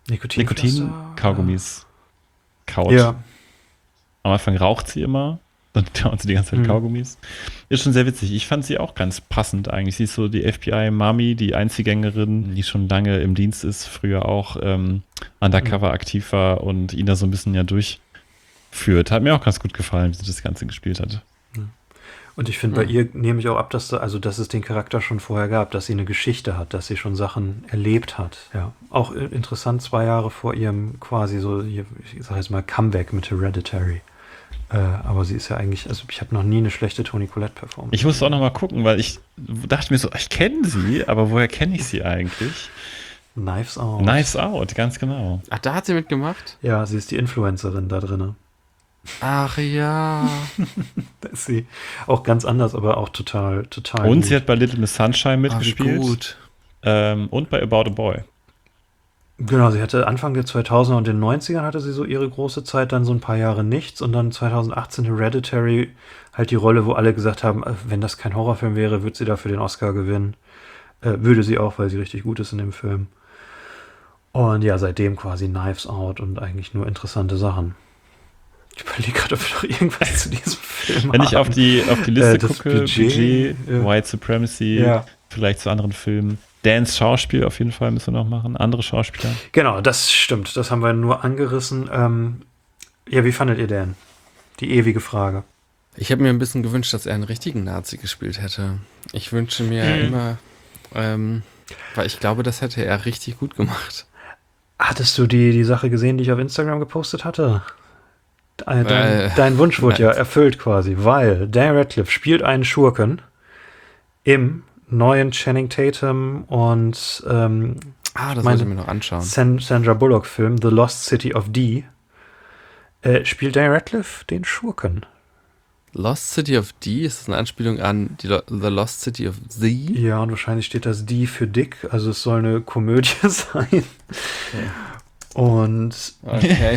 Nikotin-Kaugummis kaut. Ja. Am Anfang raucht sie immer Dann klauen sie die ganze Zeit Mhm. Kaugummis. Ist schon sehr witzig. Ich fand sie auch ganz passend eigentlich. Sie ist so die FBI-Mami, die Einzelgängerin, die schon lange im Dienst ist, früher auch undercover aktiv war und ihn da so ein bisschen ja durchführt. Hat mir auch ganz gut gefallen, wie sie das Ganze gespielt hat. Und ich finde, bei ihr nehme ich auch ab, dass es den Charakter schon vorher gab, dass sie eine Geschichte hat, dass sie schon Sachen erlebt hat. Ja, auch interessant, 2 Jahre vor ihrem quasi so, ich sag jetzt mal, Comeback mit Hereditary. Aber sie ist ja eigentlich, also ich habe noch nie eine schlechte Toni Collette-Performance. Ich musste auch noch mal gucken, weil ich dachte mir so, ich kenne sie, aber woher kenne ich sie eigentlich? Knives Out. Knives Out, ganz genau. Ach, da hat sie mitgemacht? Ja, sie ist die Influencerin da drin. Ach ja. Da ist sie auch ganz anders, aber auch total Und gut. sie hat bei Little Miss Sunshine mitgespielt. Gut. Und bei About a Boy. Genau, sie hatte Anfang der 2000er und den 90ern hatte sie so ihre große Zeit, dann so ein paar Jahre nichts und dann 2018 Hereditary, halt die Rolle, wo alle gesagt haben, wenn das kein Horrorfilm wäre, würde sie dafür den Oscar gewinnen. Würde sie auch, weil sie richtig gut ist in dem Film. Und ja, seitdem quasi Knives Out und eigentlich nur interessante Sachen. Ich überlege gerade, ob wir noch irgendwas zu diesem Film Wenn ich auf die Liste das gucke, Budget, ja. White Supremacy, Ja. vielleicht zu anderen Filmen. Dans Schauspiel auf jeden Fall müssen wir noch machen. Andere Schauspieler. Genau, das stimmt. Das haben wir nur angerissen. Ja, wie fandet ihr Dan? Die ewige Frage. Ich habe mir ein bisschen gewünscht, dass er einen richtigen Nazi gespielt hätte. Ich wünsche mir immer, weil ich glaube, das hätte er richtig gut gemacht. Hattest du die Sache gesehen, die ich auf Instagram gepostet hatte? Dein Wunsch wurde ja erfüllt quasi, weil Dan Radcliffe spielt einen Schurken im neuen Channing Tatum und Das wollte ich mir noch anschauen. Sandra Bullock-Film The Lost City of D. Spielt Dan Radcliffe den Schurken. Lost City of D, ist das eine Anspielung an The Lost City of The? Ja, und wahrscheinlich steht das D für Dick, also es soll eine Komödie sein. Und Okay.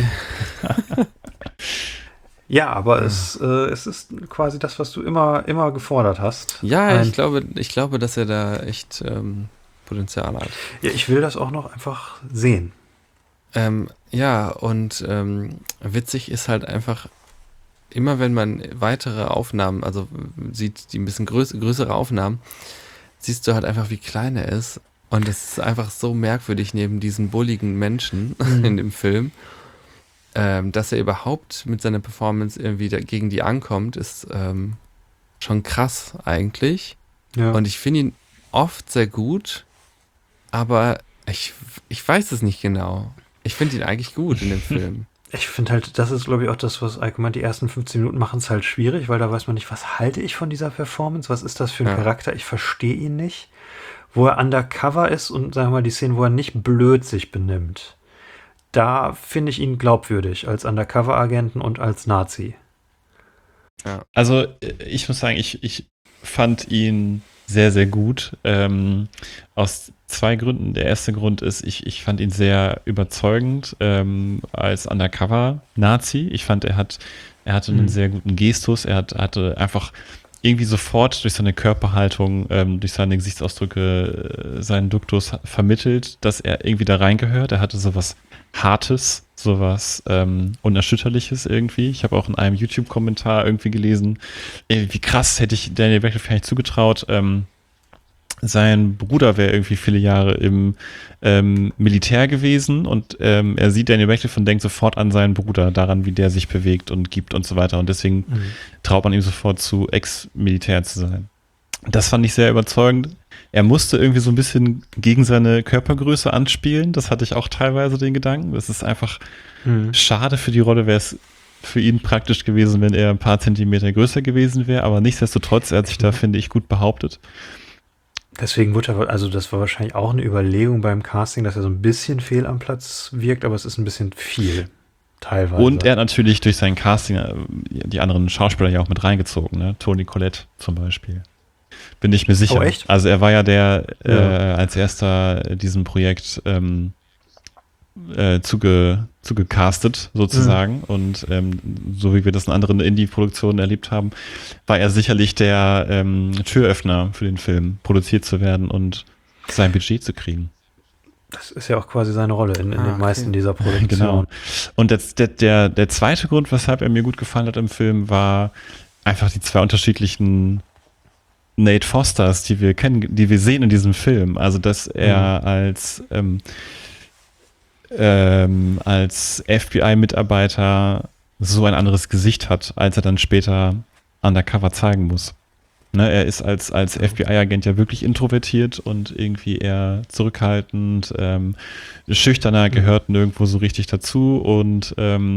ja, aber es ist quasi das, was du immer gefordert hast. Ja, ich glaube, dass er da echt Potenzial hat. Ja, ich will das auch noch einfach sehen. Ja, und witzig ist halt einfach, immer wenn man weitere Aufnahmen, also sieht die ein bisschen größere Aufnahmen, siehst du halt einfach, wie klein er ist. Und das ist einfach so merkwürdig neben diesen bulligen Menschen in dem Film, dass er überhaupt mit seiner Performance irgendwie gegen die ankommt, ist schon krass eigentlich. Ja. Und ich finde ihn oft sehr gut, aber ich weiß es nicht genau. Ich finde ihn eigentlich gut in dem Film. Ich finde halt, das ist, glaube ich, auch das, was allgemein die ersten 15 Minuten machen es halt schwierig, weil da weiß man nicht, was halte ich von dieser Performance, was ist das für ein Charakter, ich verstehe ihn nicht. Wo er undercover ist und, sagen wir mal, die Szenen, wo er nicht blöd sich benimmt, da finde ich ihn glaubwürdig als Undercover-Agenten und als Nazi. Ja. Also ich muss sagen, ich fand ihn sehr, sehr gut. Aus 2 Gründen. Der erste Grund ist, ich fand ihn sehr überzeugend als Undercover-Nazi. Ich fand, er hatte einen sehr guten Gestus. Er hatte einfach irgendwie sofort durch seine Körperhaltung, durch seine Gesichtsausdrücke, seinen Duktus vermittelt, dass er irgendwie da reingehört. Er hatte sowas Hartes, sowas Unerschütterliches irgendwie. Ich habe auch in einem YouTube-Kommentar irgendwie gelesen, wie krass hätte ich Daniel Radcliffe gar nicht zugetraut. Sein Bruder wäre irgendwie viele Jahre im Militär gewesen und er sieht Daniel Radcliffe und denkt sofort an seinen Bruder, daran, wie der sich bewegt und gibt und so weiter. Und deswegen traut man ihm sofort zu, Ex-Militär zu sein. Das fand ich sehr überzeugend. Er musste irgendwie so ein bisschen gegen seine Körpergröße anspielen. Das hatte ich auch teilweise den Gedanken. Das ist einfach schade für die Rolle, wäre es für ihn praktisch gewesen, wenn er ein paar Zentimeter größer gewesen wäre. Aber nichtsdestotrotz, er hat sich da, finde ich, gut behauptet. Deswegen wurde er, also das war wahrscheinlich auch eine Überlegung beim Casting, dass er so ein bisschen fehl am Platz wirkt, aber es ist ein bisschen viel, teilweise. Und er hat natürlich durch sein Casting die anderen Schauspieler ja auch mit reingezogen, ne? Toni Collette zum Beispiel. Bin ich mir sicher. Oh, echt? Also er war ja der als erster diesem Projekt zugecastet sozusagen und so wie wir das in anderen Indie-Produktionen erlebt haben, war er sicherlich der Türöffner für den Film, produziert zu werden und sein Budget zu kriegen. Das ist ja auch quasi seine Rolle in den meisten dieser Produktionen. Genau. Und der zweite Grund, weshalb er mir gut gefallen hat im Film, war einfach die zwei unterschiedlichen Nate Fosters, die wir kennen, die wir sehen in diesem Film. Also, dass er als FBI-Mitarbeiter so ein anderes Gesicht hat, als er dann später undercover zeigen muss. Ne, er ist als FBI-Agent ja wirklich introvertiert und irgendwie eher zurückhaltend, schüchterner, gehört nirgendwo so richtig dazu und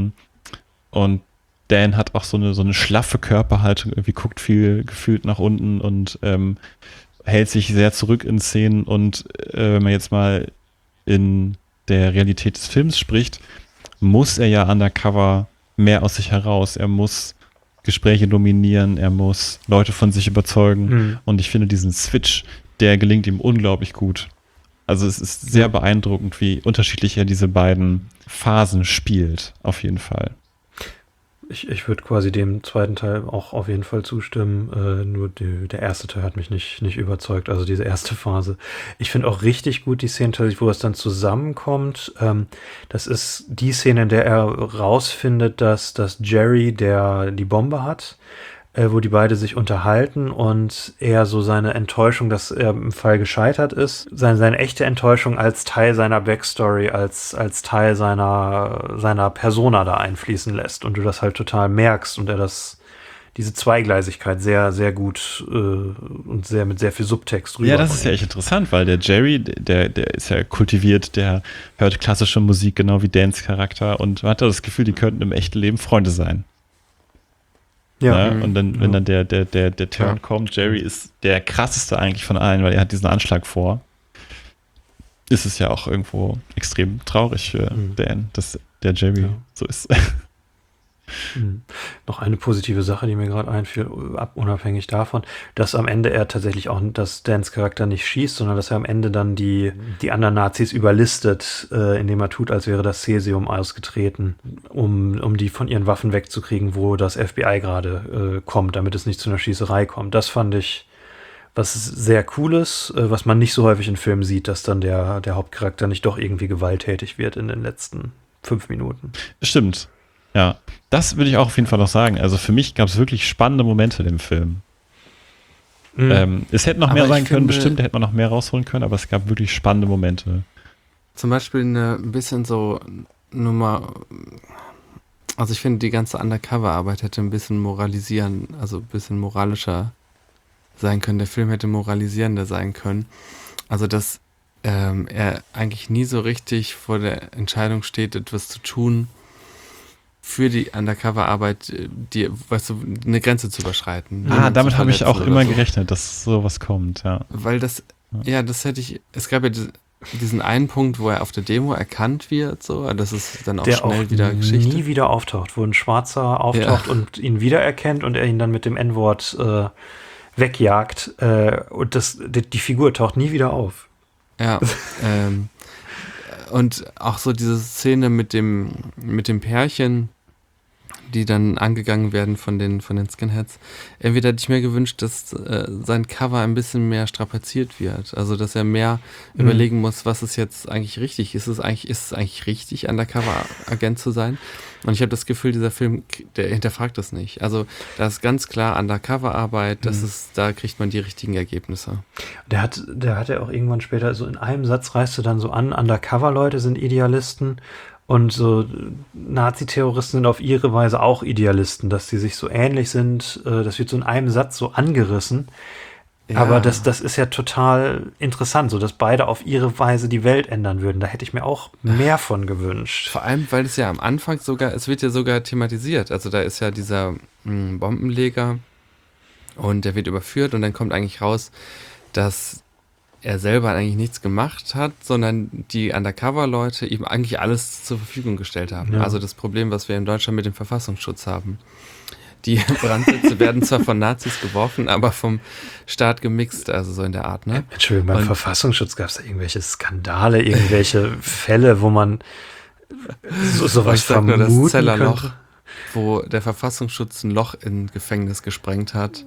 Dan hat auch so eine schlaffe Körperhaltung, irgendwie guckt viel gefühlt nach unten und hält sich sehr zurück in Szenen und wenn man jetzt mal in der Realität des Films spricht, muss er ja undercover mehr aus sich heraus. Er muss Gespräche dominieren, er muss Leute von sich überzeugen und ich finde diesen Switch, der gelingt ihm unglaublich gut. Also es ist sehr beeindruckend, wie unterschiedlich er diese beiden Phasen spielt, auf jeden Fall. Ich würde quasi dem zweiten Teil auch auf jeden Fall zustimmen. Nur der erste Teil hat mich nicht überzeugt, also diese erste Phase. Ich finde auch richtig gut die Szene, wo es dann zusammenkommt. Das ist die Szene, in der er rausfindet, dass Jerry die Bombe hat, wo die beide sich unterhalten und er so seine Enttäuschung, dass er im Fall gescheitert ist, seine echte Enttäuschung als Teil seiner Backstory, als Teil seiner Persona da einfließen lässt und du das halt total merkst und er diese Zweigleisigkeit sehr, sehr gut und mit sehr viel Subtext rüber. Ja, das ist ja echt interessant, weil der Jerry, der ist ja kultiviert, der hört klassische Musik, genau wie Dans Charakter und man hat das Gefühl, die könnten im echten Leben Freunde sein. Ja, und dann, wenn dann der Turn kommt, Jerry ist der krasseste eigentlich von allen, weil er hat diesen Anschlag vor. Ist es ja auch irgendwo extrem traurig für Dan, dass der Jerry so ist. Noch eine positive Sache, die mir gerade einfiel, unabhängig davon, dass am Ende er tatsächlich auch, dass Dans Charakter nicht schießt, sondern dass er am Ende dann die anderen Nazis überlistet, indem er tut, als wäre das Cäsium ausgetreten, um die von ihren Waffen wegzukriegen, wo das FBI gerade kommt, damit es nicht zu einer Schießerei kommt. Das fand ich was sehr Cooles, was man nicht so häufig in Filmen sieht, dass dann der Hauptcharakter nicht doch irgendwie gewalttätig wird in den letzten 5 Minuten. Stimmt. Ja, das würde ich auch auf jeden Fall noch sagen. Also für mich gab es wirklich spannende Momente im Film. Es hätte noch mehr sein können, bestimmt, da hätte man noch mehr rausholen können, aber es gab wirklich spannende Momente. Zum Beispiel ein bisschen so Nummer, also ich finde, die ganze Undercover-Arbeit hätte ein bisschen moralisieren, also ein bisschen moralischer sein können. Der Film hätte moralisierender sein können. Also dass er eigentlich nie so richtig vor der Entscheidung steht, etwas zu tun, für die Undercover-Arbeit, eine Grenze zu überschreiten. Damit habe ich auch immer gerechnet, dass sowas kommt, ja. Weil das hätte ich, es gab ja diesen einen Punkt, wo er auf der Demo erkannt wird, so, das ist dann auch der schnell auch wieder Geschichte. Nie wieder auftaucht, wo ein Schwarzer auftaucht und ihn wiedererkennt und er ihn dann mit dem N-Wort wegjagt und die Figur taucht nie wieder auf. Ja, und auch so diese Szene mit dem Pärchen, die dann angegangen werden von den Skinheads. Entweder hätte ich mir gewünscht, dass sein Cover ein bisschen mehr strapaziert wird. Also, dass er mehr überlegen muss, was ist jetzt eigentlich richtig. Ist es eigentlich richtig, Undercover-Agent zu sein? Und ich habe das Gefühl, dieser Film, der hinterfragt das nicht. Also, da ist ganz klar Undercover-Arbeit, da kriegt man die richtigen Ergebnisse. Der hat ja auch irgendwann später, so in einem Satz reißt du dann so an, Undercover-Leute sind Idealisten und so Nazi-Terroristen sind auf ihre Weise auch Idealisten, dass sie sich so ähnlich sind. Das wird so in einem Satz so angerissen. Ja. Aber das ist ja total interessant, so dass beide auf ihre Weise die Welt ändern würden. Da hätte ich mir auch mehr von gewünscht. Vor allem, weil es ja am Anfang es wird ja sogar thematisiert. Also da ist ja dieser Bombenleger und der wird überführt und dann kommt eigentlich raus, dass er selber eigentlich nichts gemacht hat, sondern die Undercover-Leute ihm eigentlich alles zur Verfügung gestellt haben. Ja. Also das Problem, was wir in Deutschland mit dem Verfassungsschutz haben. Die Brandsätze werden zwar von Nazis geworfen, aber vom Staat gemixt, also so in der Art, ne? Entschuldigung, beim Verfassungsschutz gab es da irgendwelche Skandale, irgendwelche Fälle, wo man sowas vermuten nur das Zellerloch, könnte. Wo der Verfassungsschutz ein Loch in Gefängnis gesprengt hat.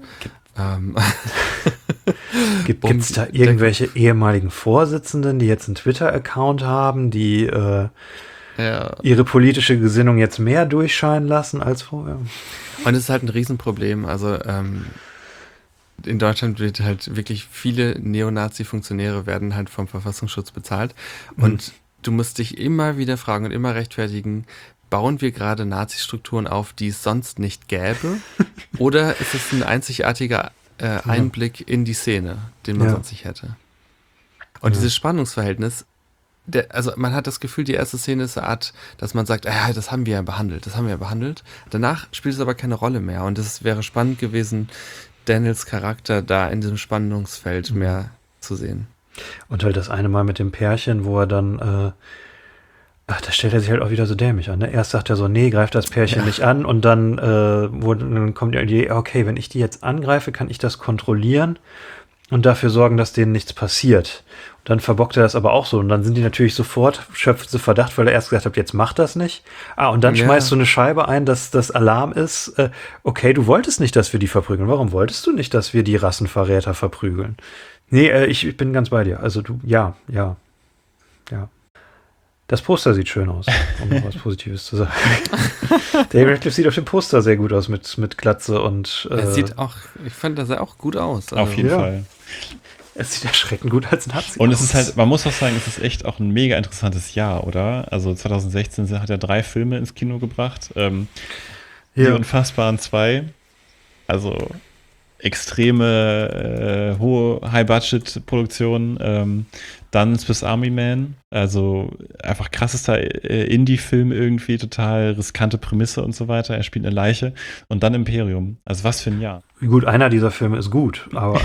Gibt es da irgendwelche ehemaligen Vorsitzenden, die jetzt einen Twitter-Account haben, die ihre politische Gesinnung jetzt mehr durchscheinen lassen als vorher. Und es ist halt ein Riesenproblem. Also in Deutschland wird halt wirklich viele Neonazi-Funktionäre werden halt vom Verfassungsschutz bezahlt. Und du musst dich immer wieder fragen und immer rechtfertigen, bauen wir gerade Nazi-Strukturen auf, die es sonst nicht gäbe? Oder ist es ein einzigartiger Einblick in die Szene, den man sonst nicht hätte? Und dieses Spannungsverhältnis, also man hat das Gefühl, die erste Szene ist eine Art, dass man sagt, das haben wir ja behandelt. Danach spielt es aber keine Rolle mehr. Und es wäre spannend gewesen, Daniels Charakter da in diesem Spannungsfeld mehr zu sehen. Und halt das eine Mal mit dem Pärchen, wo er dann, da stellt er sich halt auch wieder so dämlich an. Ne? Erst sagt er so, nee, greif das Pärchen nicht an. Und dann, dann kommt die Idee, okay, wenn ich die jetzt angreife, kann ich das kontrollieren und dafür sorgen, dass denen nichts passiert. Und dann verbockt er das aber auch so. Und dann sind die natürlich sofort, schöpfen sie Verdacht, weil er erst gesagt hat, jetzt mach das nicht. Und dann schmeißt du eine Scheibe ein, dass das Alarm ist. Okay, du wolltest nicht, dass wir die verprügeln. Warum wolltest du nicht, dass wir die Rassenverräter verprügeln? Nee, ich bin ganz bei dir. Also ja. Das Poster sieht schön aus, um noch was Positives zu sagen. Daniel Radcliffe sieht auf dem Poster sehr gut aus mit Glatze und ich fand, das sah auch gut aus. Also, auf jeden Fall. Es sieht erschreckend gut als Nazi Und aus. es ist halt, man muss auch sagen, es ist echt auch ein mega interessantes Jahr, oder? Also 2016 hat er 3 Filme ins Kino gebracht. Die Unfassbaren 2. Also extreme, hohe High-Budget-Produktion. Dann Swiss Army Man. Also einfach krassester Indie-Film irgendwie, total riskante Prämisse und so weiter. Er spielt eine Leiche. Und dann Imperium. Also was für ein Jahr. Gut, einer dieser Filme ist gut, aber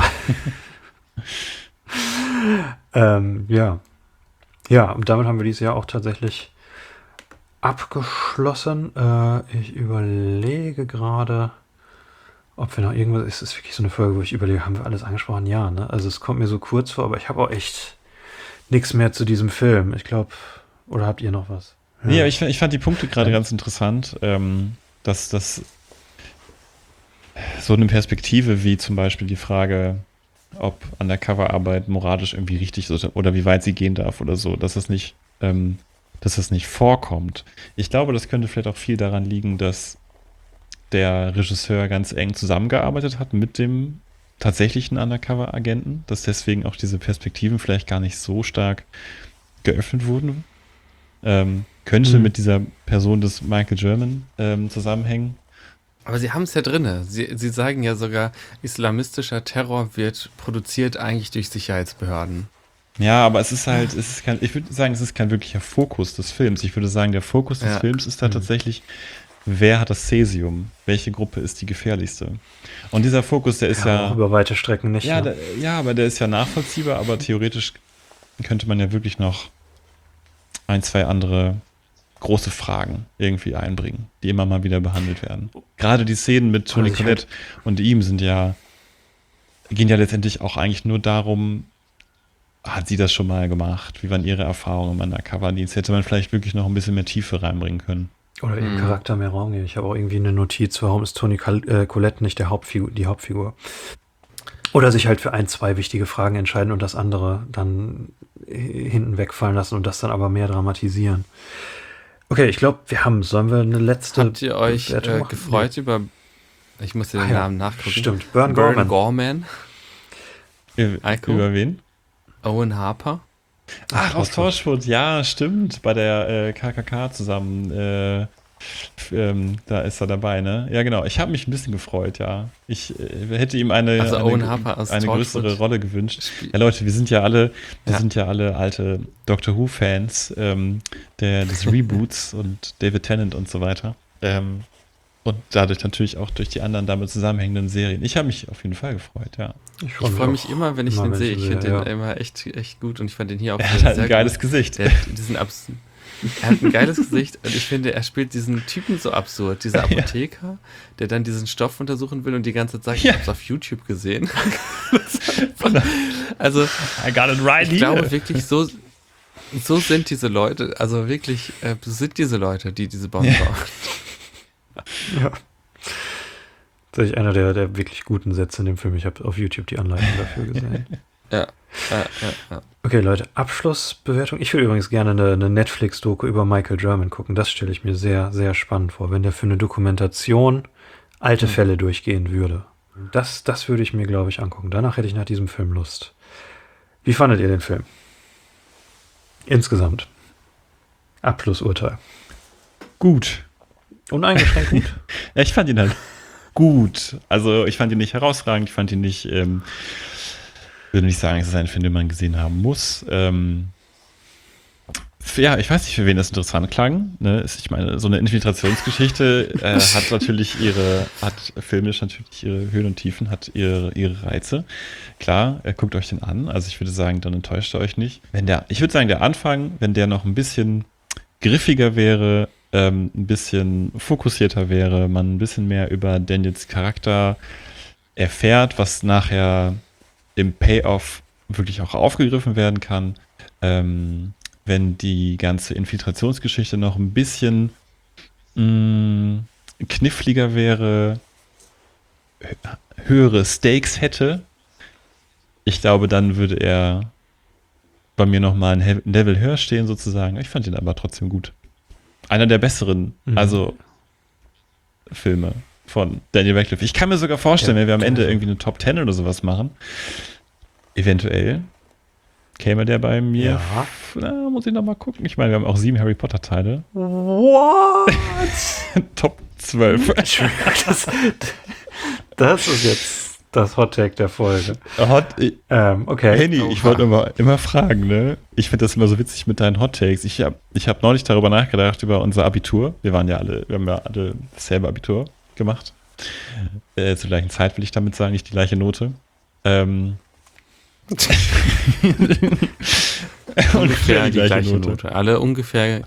ja, und damit haben wir dieses Jahr auch tatsächlich abgeschlossen. Ich überlege gerade, ob wir noch irgendwas, es ist wirklich so eine Folge, wo ich überlege, haben wir alles angesprochen? Ja, ne? Also es kommt mir so kurz vor, aber ich habe auch echt nichts mehr zu diesem Film. Ich glaube, oder habt ihr noch was? Ja, nee, ich fand die Punkte gerade ganz interessant, dass das so eine Perspektive wie zum Beispiel die Frage, ob Undercover-Arbeit moralisch irgendwie richtig ist oder wie weit sie gehen darf oder so, dass das nicht vorkommt. Ich glaube, das könnte vielleicht auch viel daran liegen, dass der Regisseur ganz eng zusammengearbeitet hat mit dem tatsächlichen Undercover-Agenten, dass deswegen auch diese Perspektiven vielleicht gar nicht so stark geöffnet wurden. Könnte mit dieser Person des Michael German zusammenhängen. Aber sie haben es ja drin. Sie sagen ja sogar, islamistischer Terror wird produziert eigentlich durch Sicherheitsbehörden. Ja, aber es ist halt, ich würde sagen, es ist kein wirklicher Fokus des Films. Ich würde sagen, der Fokus des Films ist da tatsächlich, wer hat das Cäsium? Welche Gruppe ist die gefährlichste? Und dieser Fokus, der ist ja über weite Strecken nicht. Ja, aber der ist ja nachvollziehbar, aber theoretisch könnte man ja wirklich noch 1, 2 andere große Fragen irgendwie einbringen, die immer mal wieder behandelt werden. Gerade die Szenen mit Toni Collette und ihm gehen ja letztendlich auch eigentlich nur darum, hat sie das schon mal gemacht? Wie waren ihre Erfahrungen im Undercover-Dienst? Hätte man vielleicht wirklich noch ein bisschen mehr Tiefe reinbringen können. Oder ihrem Charakter mehr Raum geben. Ich habe auch irgendwie eine Notiz, warum ist Toni Collette nicht die Hauptfigur? Oder sich halt für 1, 2 wichtige Fragen entscheiden und das andere dann hinten wegfallen lassen und das dann aber mehr dramatisieren. Okay, ich glaube, sollen wir eine letzte... Habt ihr euch gefreut über, ich muss dir den Namen nachgucken. Stimmt, Burn Gorman. Über wen? Owen Harper. Ach, aus Torchwood, ja, stimmt. Bei der KKK zusammen. Da ist er dabei, ne? Ja, genau. Ich habe mich ein bisschen gefreut, ja. Ich hätte ihm eine größere Rolle gewünscht. Ja, Leute, wir sind ja alle alte Doctor Who-Fans des Reboots und David Tennant und so weiter. Und dadurch natürlich auch durch die anderen damit zusammenhängenden Serien. Ich habe mich auf jeden Fall gefreut, ja. Ich freue mich immer, wenn ich den sehe. Ich finde den immer echt gut und ich fand den hier auch sehr gut. Er hat ein geiles Gesicht. Er hat ein geiles Gesicht und ich finde, er spielt diesen Typen so absurd. Dieser Apotheker, der dann diesen Stoff untersuchen will und die ganze Zeit sagt, ich habe es auf YouTube gesehen. Also, I got it right ich glaube wirklich, so sind diese Leute, also wirklich, sind diese Leute, die diese Bomben bauen. Ja. Das ist einer der wirklich guten Sätze in dem Film. Ich habe auf YouTube die Anleitung dafür gesehen. Ja. Ja. Okay, Leute, Abschlussbewertung. Ich würde übrigens gerne eine Netflix-Doku über Michael German gucken. Das stelle ich mir sehr, sehr spannend vor, wenn der für eine Dokumentation alte Fälle durchgehen würde. Das würde ich mir, glaube ich, angucken. Danach hätte ich nach diesem Film Lust. Wie fandet ihr den Film? Insgesamt. Abschlussurteil. Gut. Uneingeschränkt gut. Ja, ich fand ihn halt gut. Also ich fand ihn nicht herausragend, ich fand ihn nicht, würde nicht sagen, es ist ein Film, den man gesehen haben muss. Ja, ich weiß nicht, für wen das interessant klang. Ne? Ich meine, so eine Infiltrationsgeschichte hat filmisch natürlich ihre Höhen und Tiefen, hat ihre Reize. Klar, guckt euch den an. Also ich würde sagen, dann enttäuscht er euch nicht. Ich würde sagen, der Anfang, wenn der noch ein bisschen griffiger wäre, ein bisschen fokussierter wäre, man ein bisschen mehr über Daniels Charakter erfährt, was nachher im Payoff wirklich auch aufgegriffen werden kann. Wenn die ganze Infiltrationsgeschichte noch ein bisschen kniffliger wäre, höhere Stakes hätte, ich glaube, dann würde er bei mir nochmal ein Level höher stehen sozusagen. Ich fand ihn aber trotzdem gut. Einer der besseren, Filme von Daniel Radcliffe. Ich kann mir sogar vorstellen, wenn wir am Ende irgendwie eine Top 10 oder sowas machen, eventuell käme der bei mir. Ja. Muss ich noch mal gucken. Ich meine, wir haben auch 7 Harry Potter Teile. What? Top 12. Das ist jetzt das Hot Take der Folge. Okay. Henny, ich wollte immer fragen, ne? Ich finde das immer so witzig mit deinen Hot Takes. Ich hab neulich darüber nachgedacht, über unser Abitur. Wir haben ja alle dasselbe Abitur gemacht. Zur gleichen Zeit will ich damit sagen, nicht die gleiche Note. Ungefähr die gleiche Note. Alle ungefähr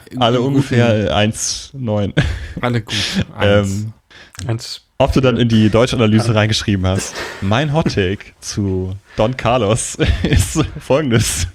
1,9. Alle gut. 1. Ob du dann in die Deutschanalyse reingeschrieben hast. Mein Hot Take zu Don Carlos ist folgendes.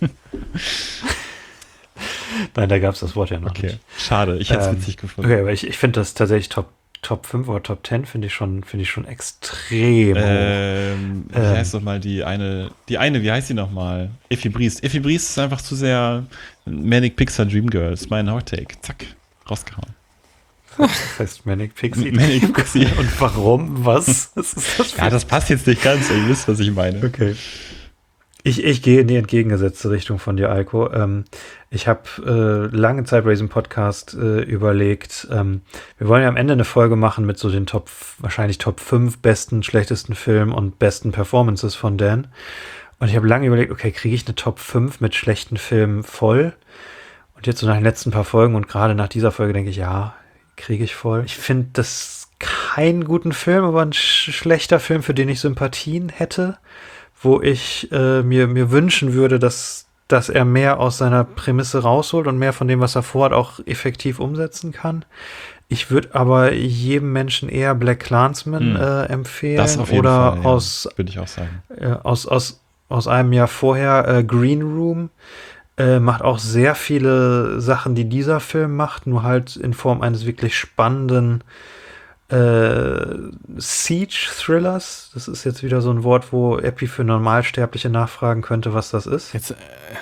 Nein, da gab es das Wort ja noch nicht. Schade, ich hätte es witzig gefunden. Okay, aber ich finde das tatsächlich Top 5 oder Top 10 finde ich schon extrem hoch. Wie heißt doch mal die eine, wie heißt die nochmal? Effi Briest. Effi Briest ist einfach zu sehr Manic Pixar Dream Girls. Mein Hot Take. Zack, rausgehauen. Das heißt Manic Pixie. Manic Pixie. Und warum? Was? Was ist das ja, das passt jetzt nicht ganz. Ihr wisst, was ich meine. Okay. Ich gehe in die entgegengesetzte Richtung von dir, Eiko. Ich habe lange Zeit bei diesem Podcast überlegt, wir wollen ja am Ende eine Folge machen mit so den wahrscheinlich Top 5 besten, schlechtesten Filmen und besten Performances von Dan. Und ich habe lange überlegt, okay, kriege ich eine Top 5 mit schlechten Filmen voll? Und jetzt so nach den letzten paar Folgen und gerade nach dieser Folge denke ich, ja, kriege ich voll. Ich finde das keinen guten Film, aber ein schlechter Film, für den ich Sympathien hätte, wo ich mir wünschen würde, dass er mehr aus seiner Prämisse rausholt und mehr von dem, was er vorhat, auch effektiv umsetzen kann. Ich würde aber jedem Menschen eher Black Klansman empfehlen. Das auf jeden oder Fall, aus, würde ich auch sagen. Aus einem Jahr vorher Green Room. Macht auch sehr viele Sachen, die dieser Film macht, nur halt in Form eines wirklich spannenden Siege-Thrillers. Das ist jetzt wieder so ein Wort, wo Epi für Normalsterbliche nachfragen könnte, was das ist. Jetzt,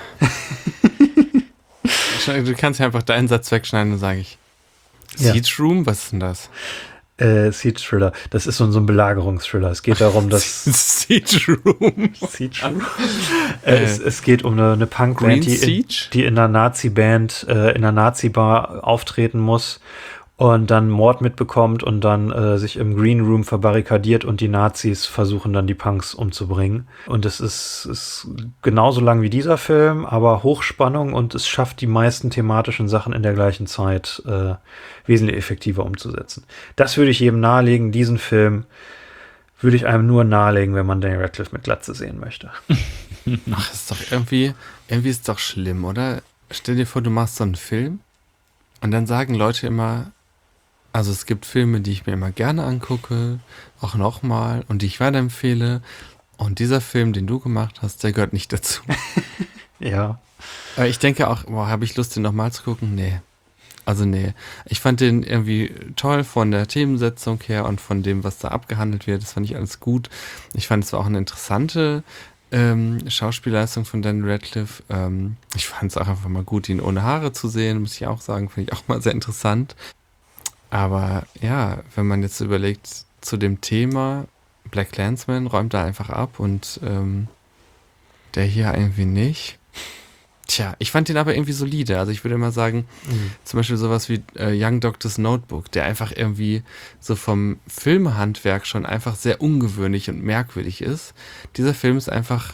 du kannst ja einfach deinen Satz wegschneiden, dann sage ich. Siege Room? Was ist denn das? Siege-Thriller. Das ist so ein Belagerungsthriller. Es geht darum, dass Siege Room. Siege Room. Es geht um eine Punkband, die in einer Nazi-Band, in einer Nazi-Bar auftreten muss und dann Mord mitbekommt und dann sich im Green Room verbarrikadiert und die Nazis versuchen dann die Punks umzubringen. Und es ist genauso lang wie dieser Film, aber Hochspannung und es schafft die meisten thematischen Sachen in der gleichen Zeit wesentlich effektiver umzusetzen. Das würde ich jedem nahelegen. Diesen Film würde ich einem nur nahelegen, wenn man Daniel Radcliffe mit Glatze sehen möchte. Ach, ist doch irgendwie ist es doch schlimm, oder? Stell dir vor, du machst so einen Film und dann sagen Leute immer, also es gibt Filme, die ich mir immer gerne angucke, auch nochmal und die ich weiterempfehle. Und dieser Film, den du gemacht hast, der gehört nicht dazu. Ja. Aber ich denke auch, habe ich Lust, den nochmal zu gucken? Nee. Also nee. Ich fand den irgendwie toll von der Themensetzung her und von dem, was da abgehandelt wird. Das fand ich alles gut. Ich fand, es war auch eine interessante Schauspielleistung von Daniel Radcliffe. Ich fand es auch einfach mal gut, ihn ohne Haare zu sehen, muss ich auch sagen. Finde ich auch mal sehr interessant. Aber ja, wenn man jetzt überlegt, zu dem Thema, Black Klansman räumt da einfach ab und der hier irgendwie nicht. Tja, ich fand den aber irgendwie solide. Also ich würde mal sagen, zum Beispiel sowas wie Young Doctor's Notebook, der einfach irgendwie so vom Filmhandwerk schon einfach sehr ungewöhnlich und merkwürdig ist. Dieser Film ist einfach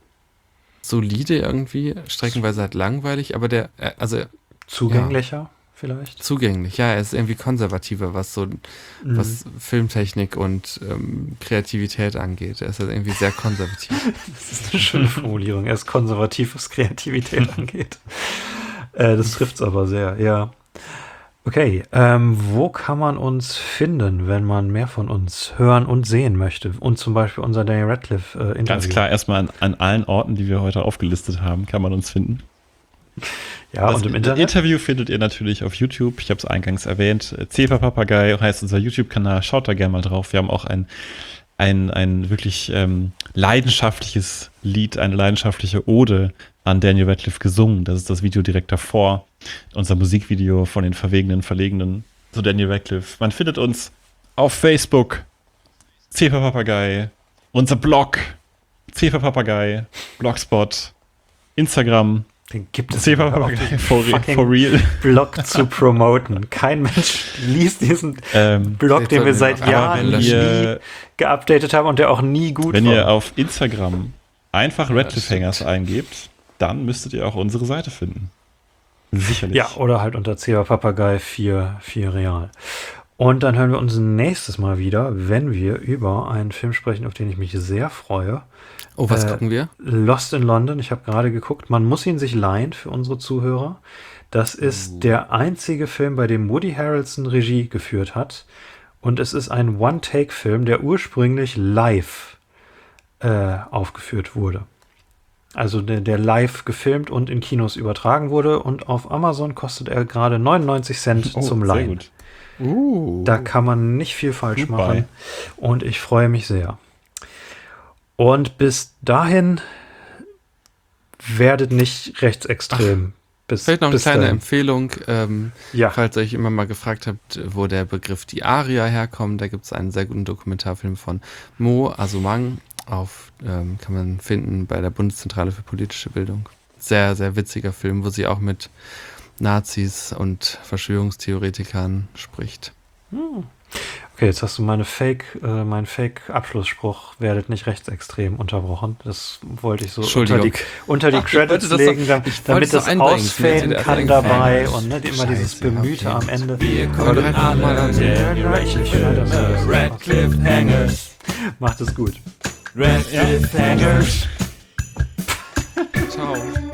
solide irgendwie, streckenweise halt langweilig, aber Zugänglicher vielleicht? Zugänglich, ja, er ist irgendwie konservativer, was Filmtechnik und Kreativität angeht. Er ist halt irgendwie sehr konservativ. Das ist eine schöne Formulierung. Er ist konservativ, was Kreativität angeht. Das trifft's aber sehr, ja. Okay, wo kann man uns finden, wenn man mehr von uns hören und sehen möchte? Und zum Beispiel unser Daniel Radcliffe Interview. Ganz klar, erstmal an allen Orten, die wir heute aufgelistet haben, kann man uns finden. Ja, und im Internet? Das Interview findet ihr natürlich auf YouTube. Ich habe es eingangs erwähnt. Zepa Papagei heißt unser YouTube-Kanal. Schaut da gerne mal drauf. Wir haben auch ein wirklich leidenschaftliches Lied, eine leidenschaftliche Ode an Daniel Radcliffe gesungen. Das ist das Video direkt davor. Unser Musikvideo von den Verwegenen, Verlegenen zu Daniel Radcliffe. Man findet uns auf Facebook. Zepa Papagei. Unser Blog. Zepa Papagei. Blogspot. Instagram. Den gibt es Zepa Papagei for real. Blog zu promoten. Kein Mensch liest diesen Blog, den wir seit Jahren nie geupdatet haben und der auch nie gut war. Wenn ihr auf Instagram einfach Radcliffe Hangers eingebt, dann müsstet ihr auch unsere Seite finden. Sicherlich. Ja, oder halt unter Zepa Papagei 4 Real. Und dann hören wir uns nächstes Mal wieder, wenn wir über einen Film sprechen, auf den ich mich sehr freue. Oh, was gucken wir? Lost in London. Ich habe gerade geguckt. Man muss ihn sich leihen für unsere Zuhörer. Das ist der einzige Film, bei dem Woody Harrelson Regie geführt hat. Und es ist ein One-Take-Film, der ursprünglich live aufgeführt wurde. Also der live gefilmt und in Kinos übertragen wurde. Und auf Amazon kostet er gerade 99 Cent zum Leihen. Sehr gut. Da kann man nicht viel falsch machen. Und ich freue mich sehr. Und bis dahin werdet nicht rechtsextrem. Vielleicht noch eine kleine Empfehlung, ja. Falls ihr euch immer mal gefragt habt, wo der Begriff die Aria herkommt. Da gibt es einen sehr guten Dokumentarfilm von Mo Asumang. Kann man finden bei der Bundeszentrale für politische Bildung. Sehr, sehr witziger Film, wo sie auch mit Nazis und Verschwörungstheoretikern spricht. Okay, jetzt hast du meinen Fake-Abschlussspruch, werdet nicht rechtsextrem, unterbrochen. Das wollte ich so unter die Credits legen, damit das ausfaden kann dabei und immer dieses Bemühte am Ende. Wir gucken alle Filme, Radcliffe Hangers. Macht es gut. Radcliffe Hangers. Ciao.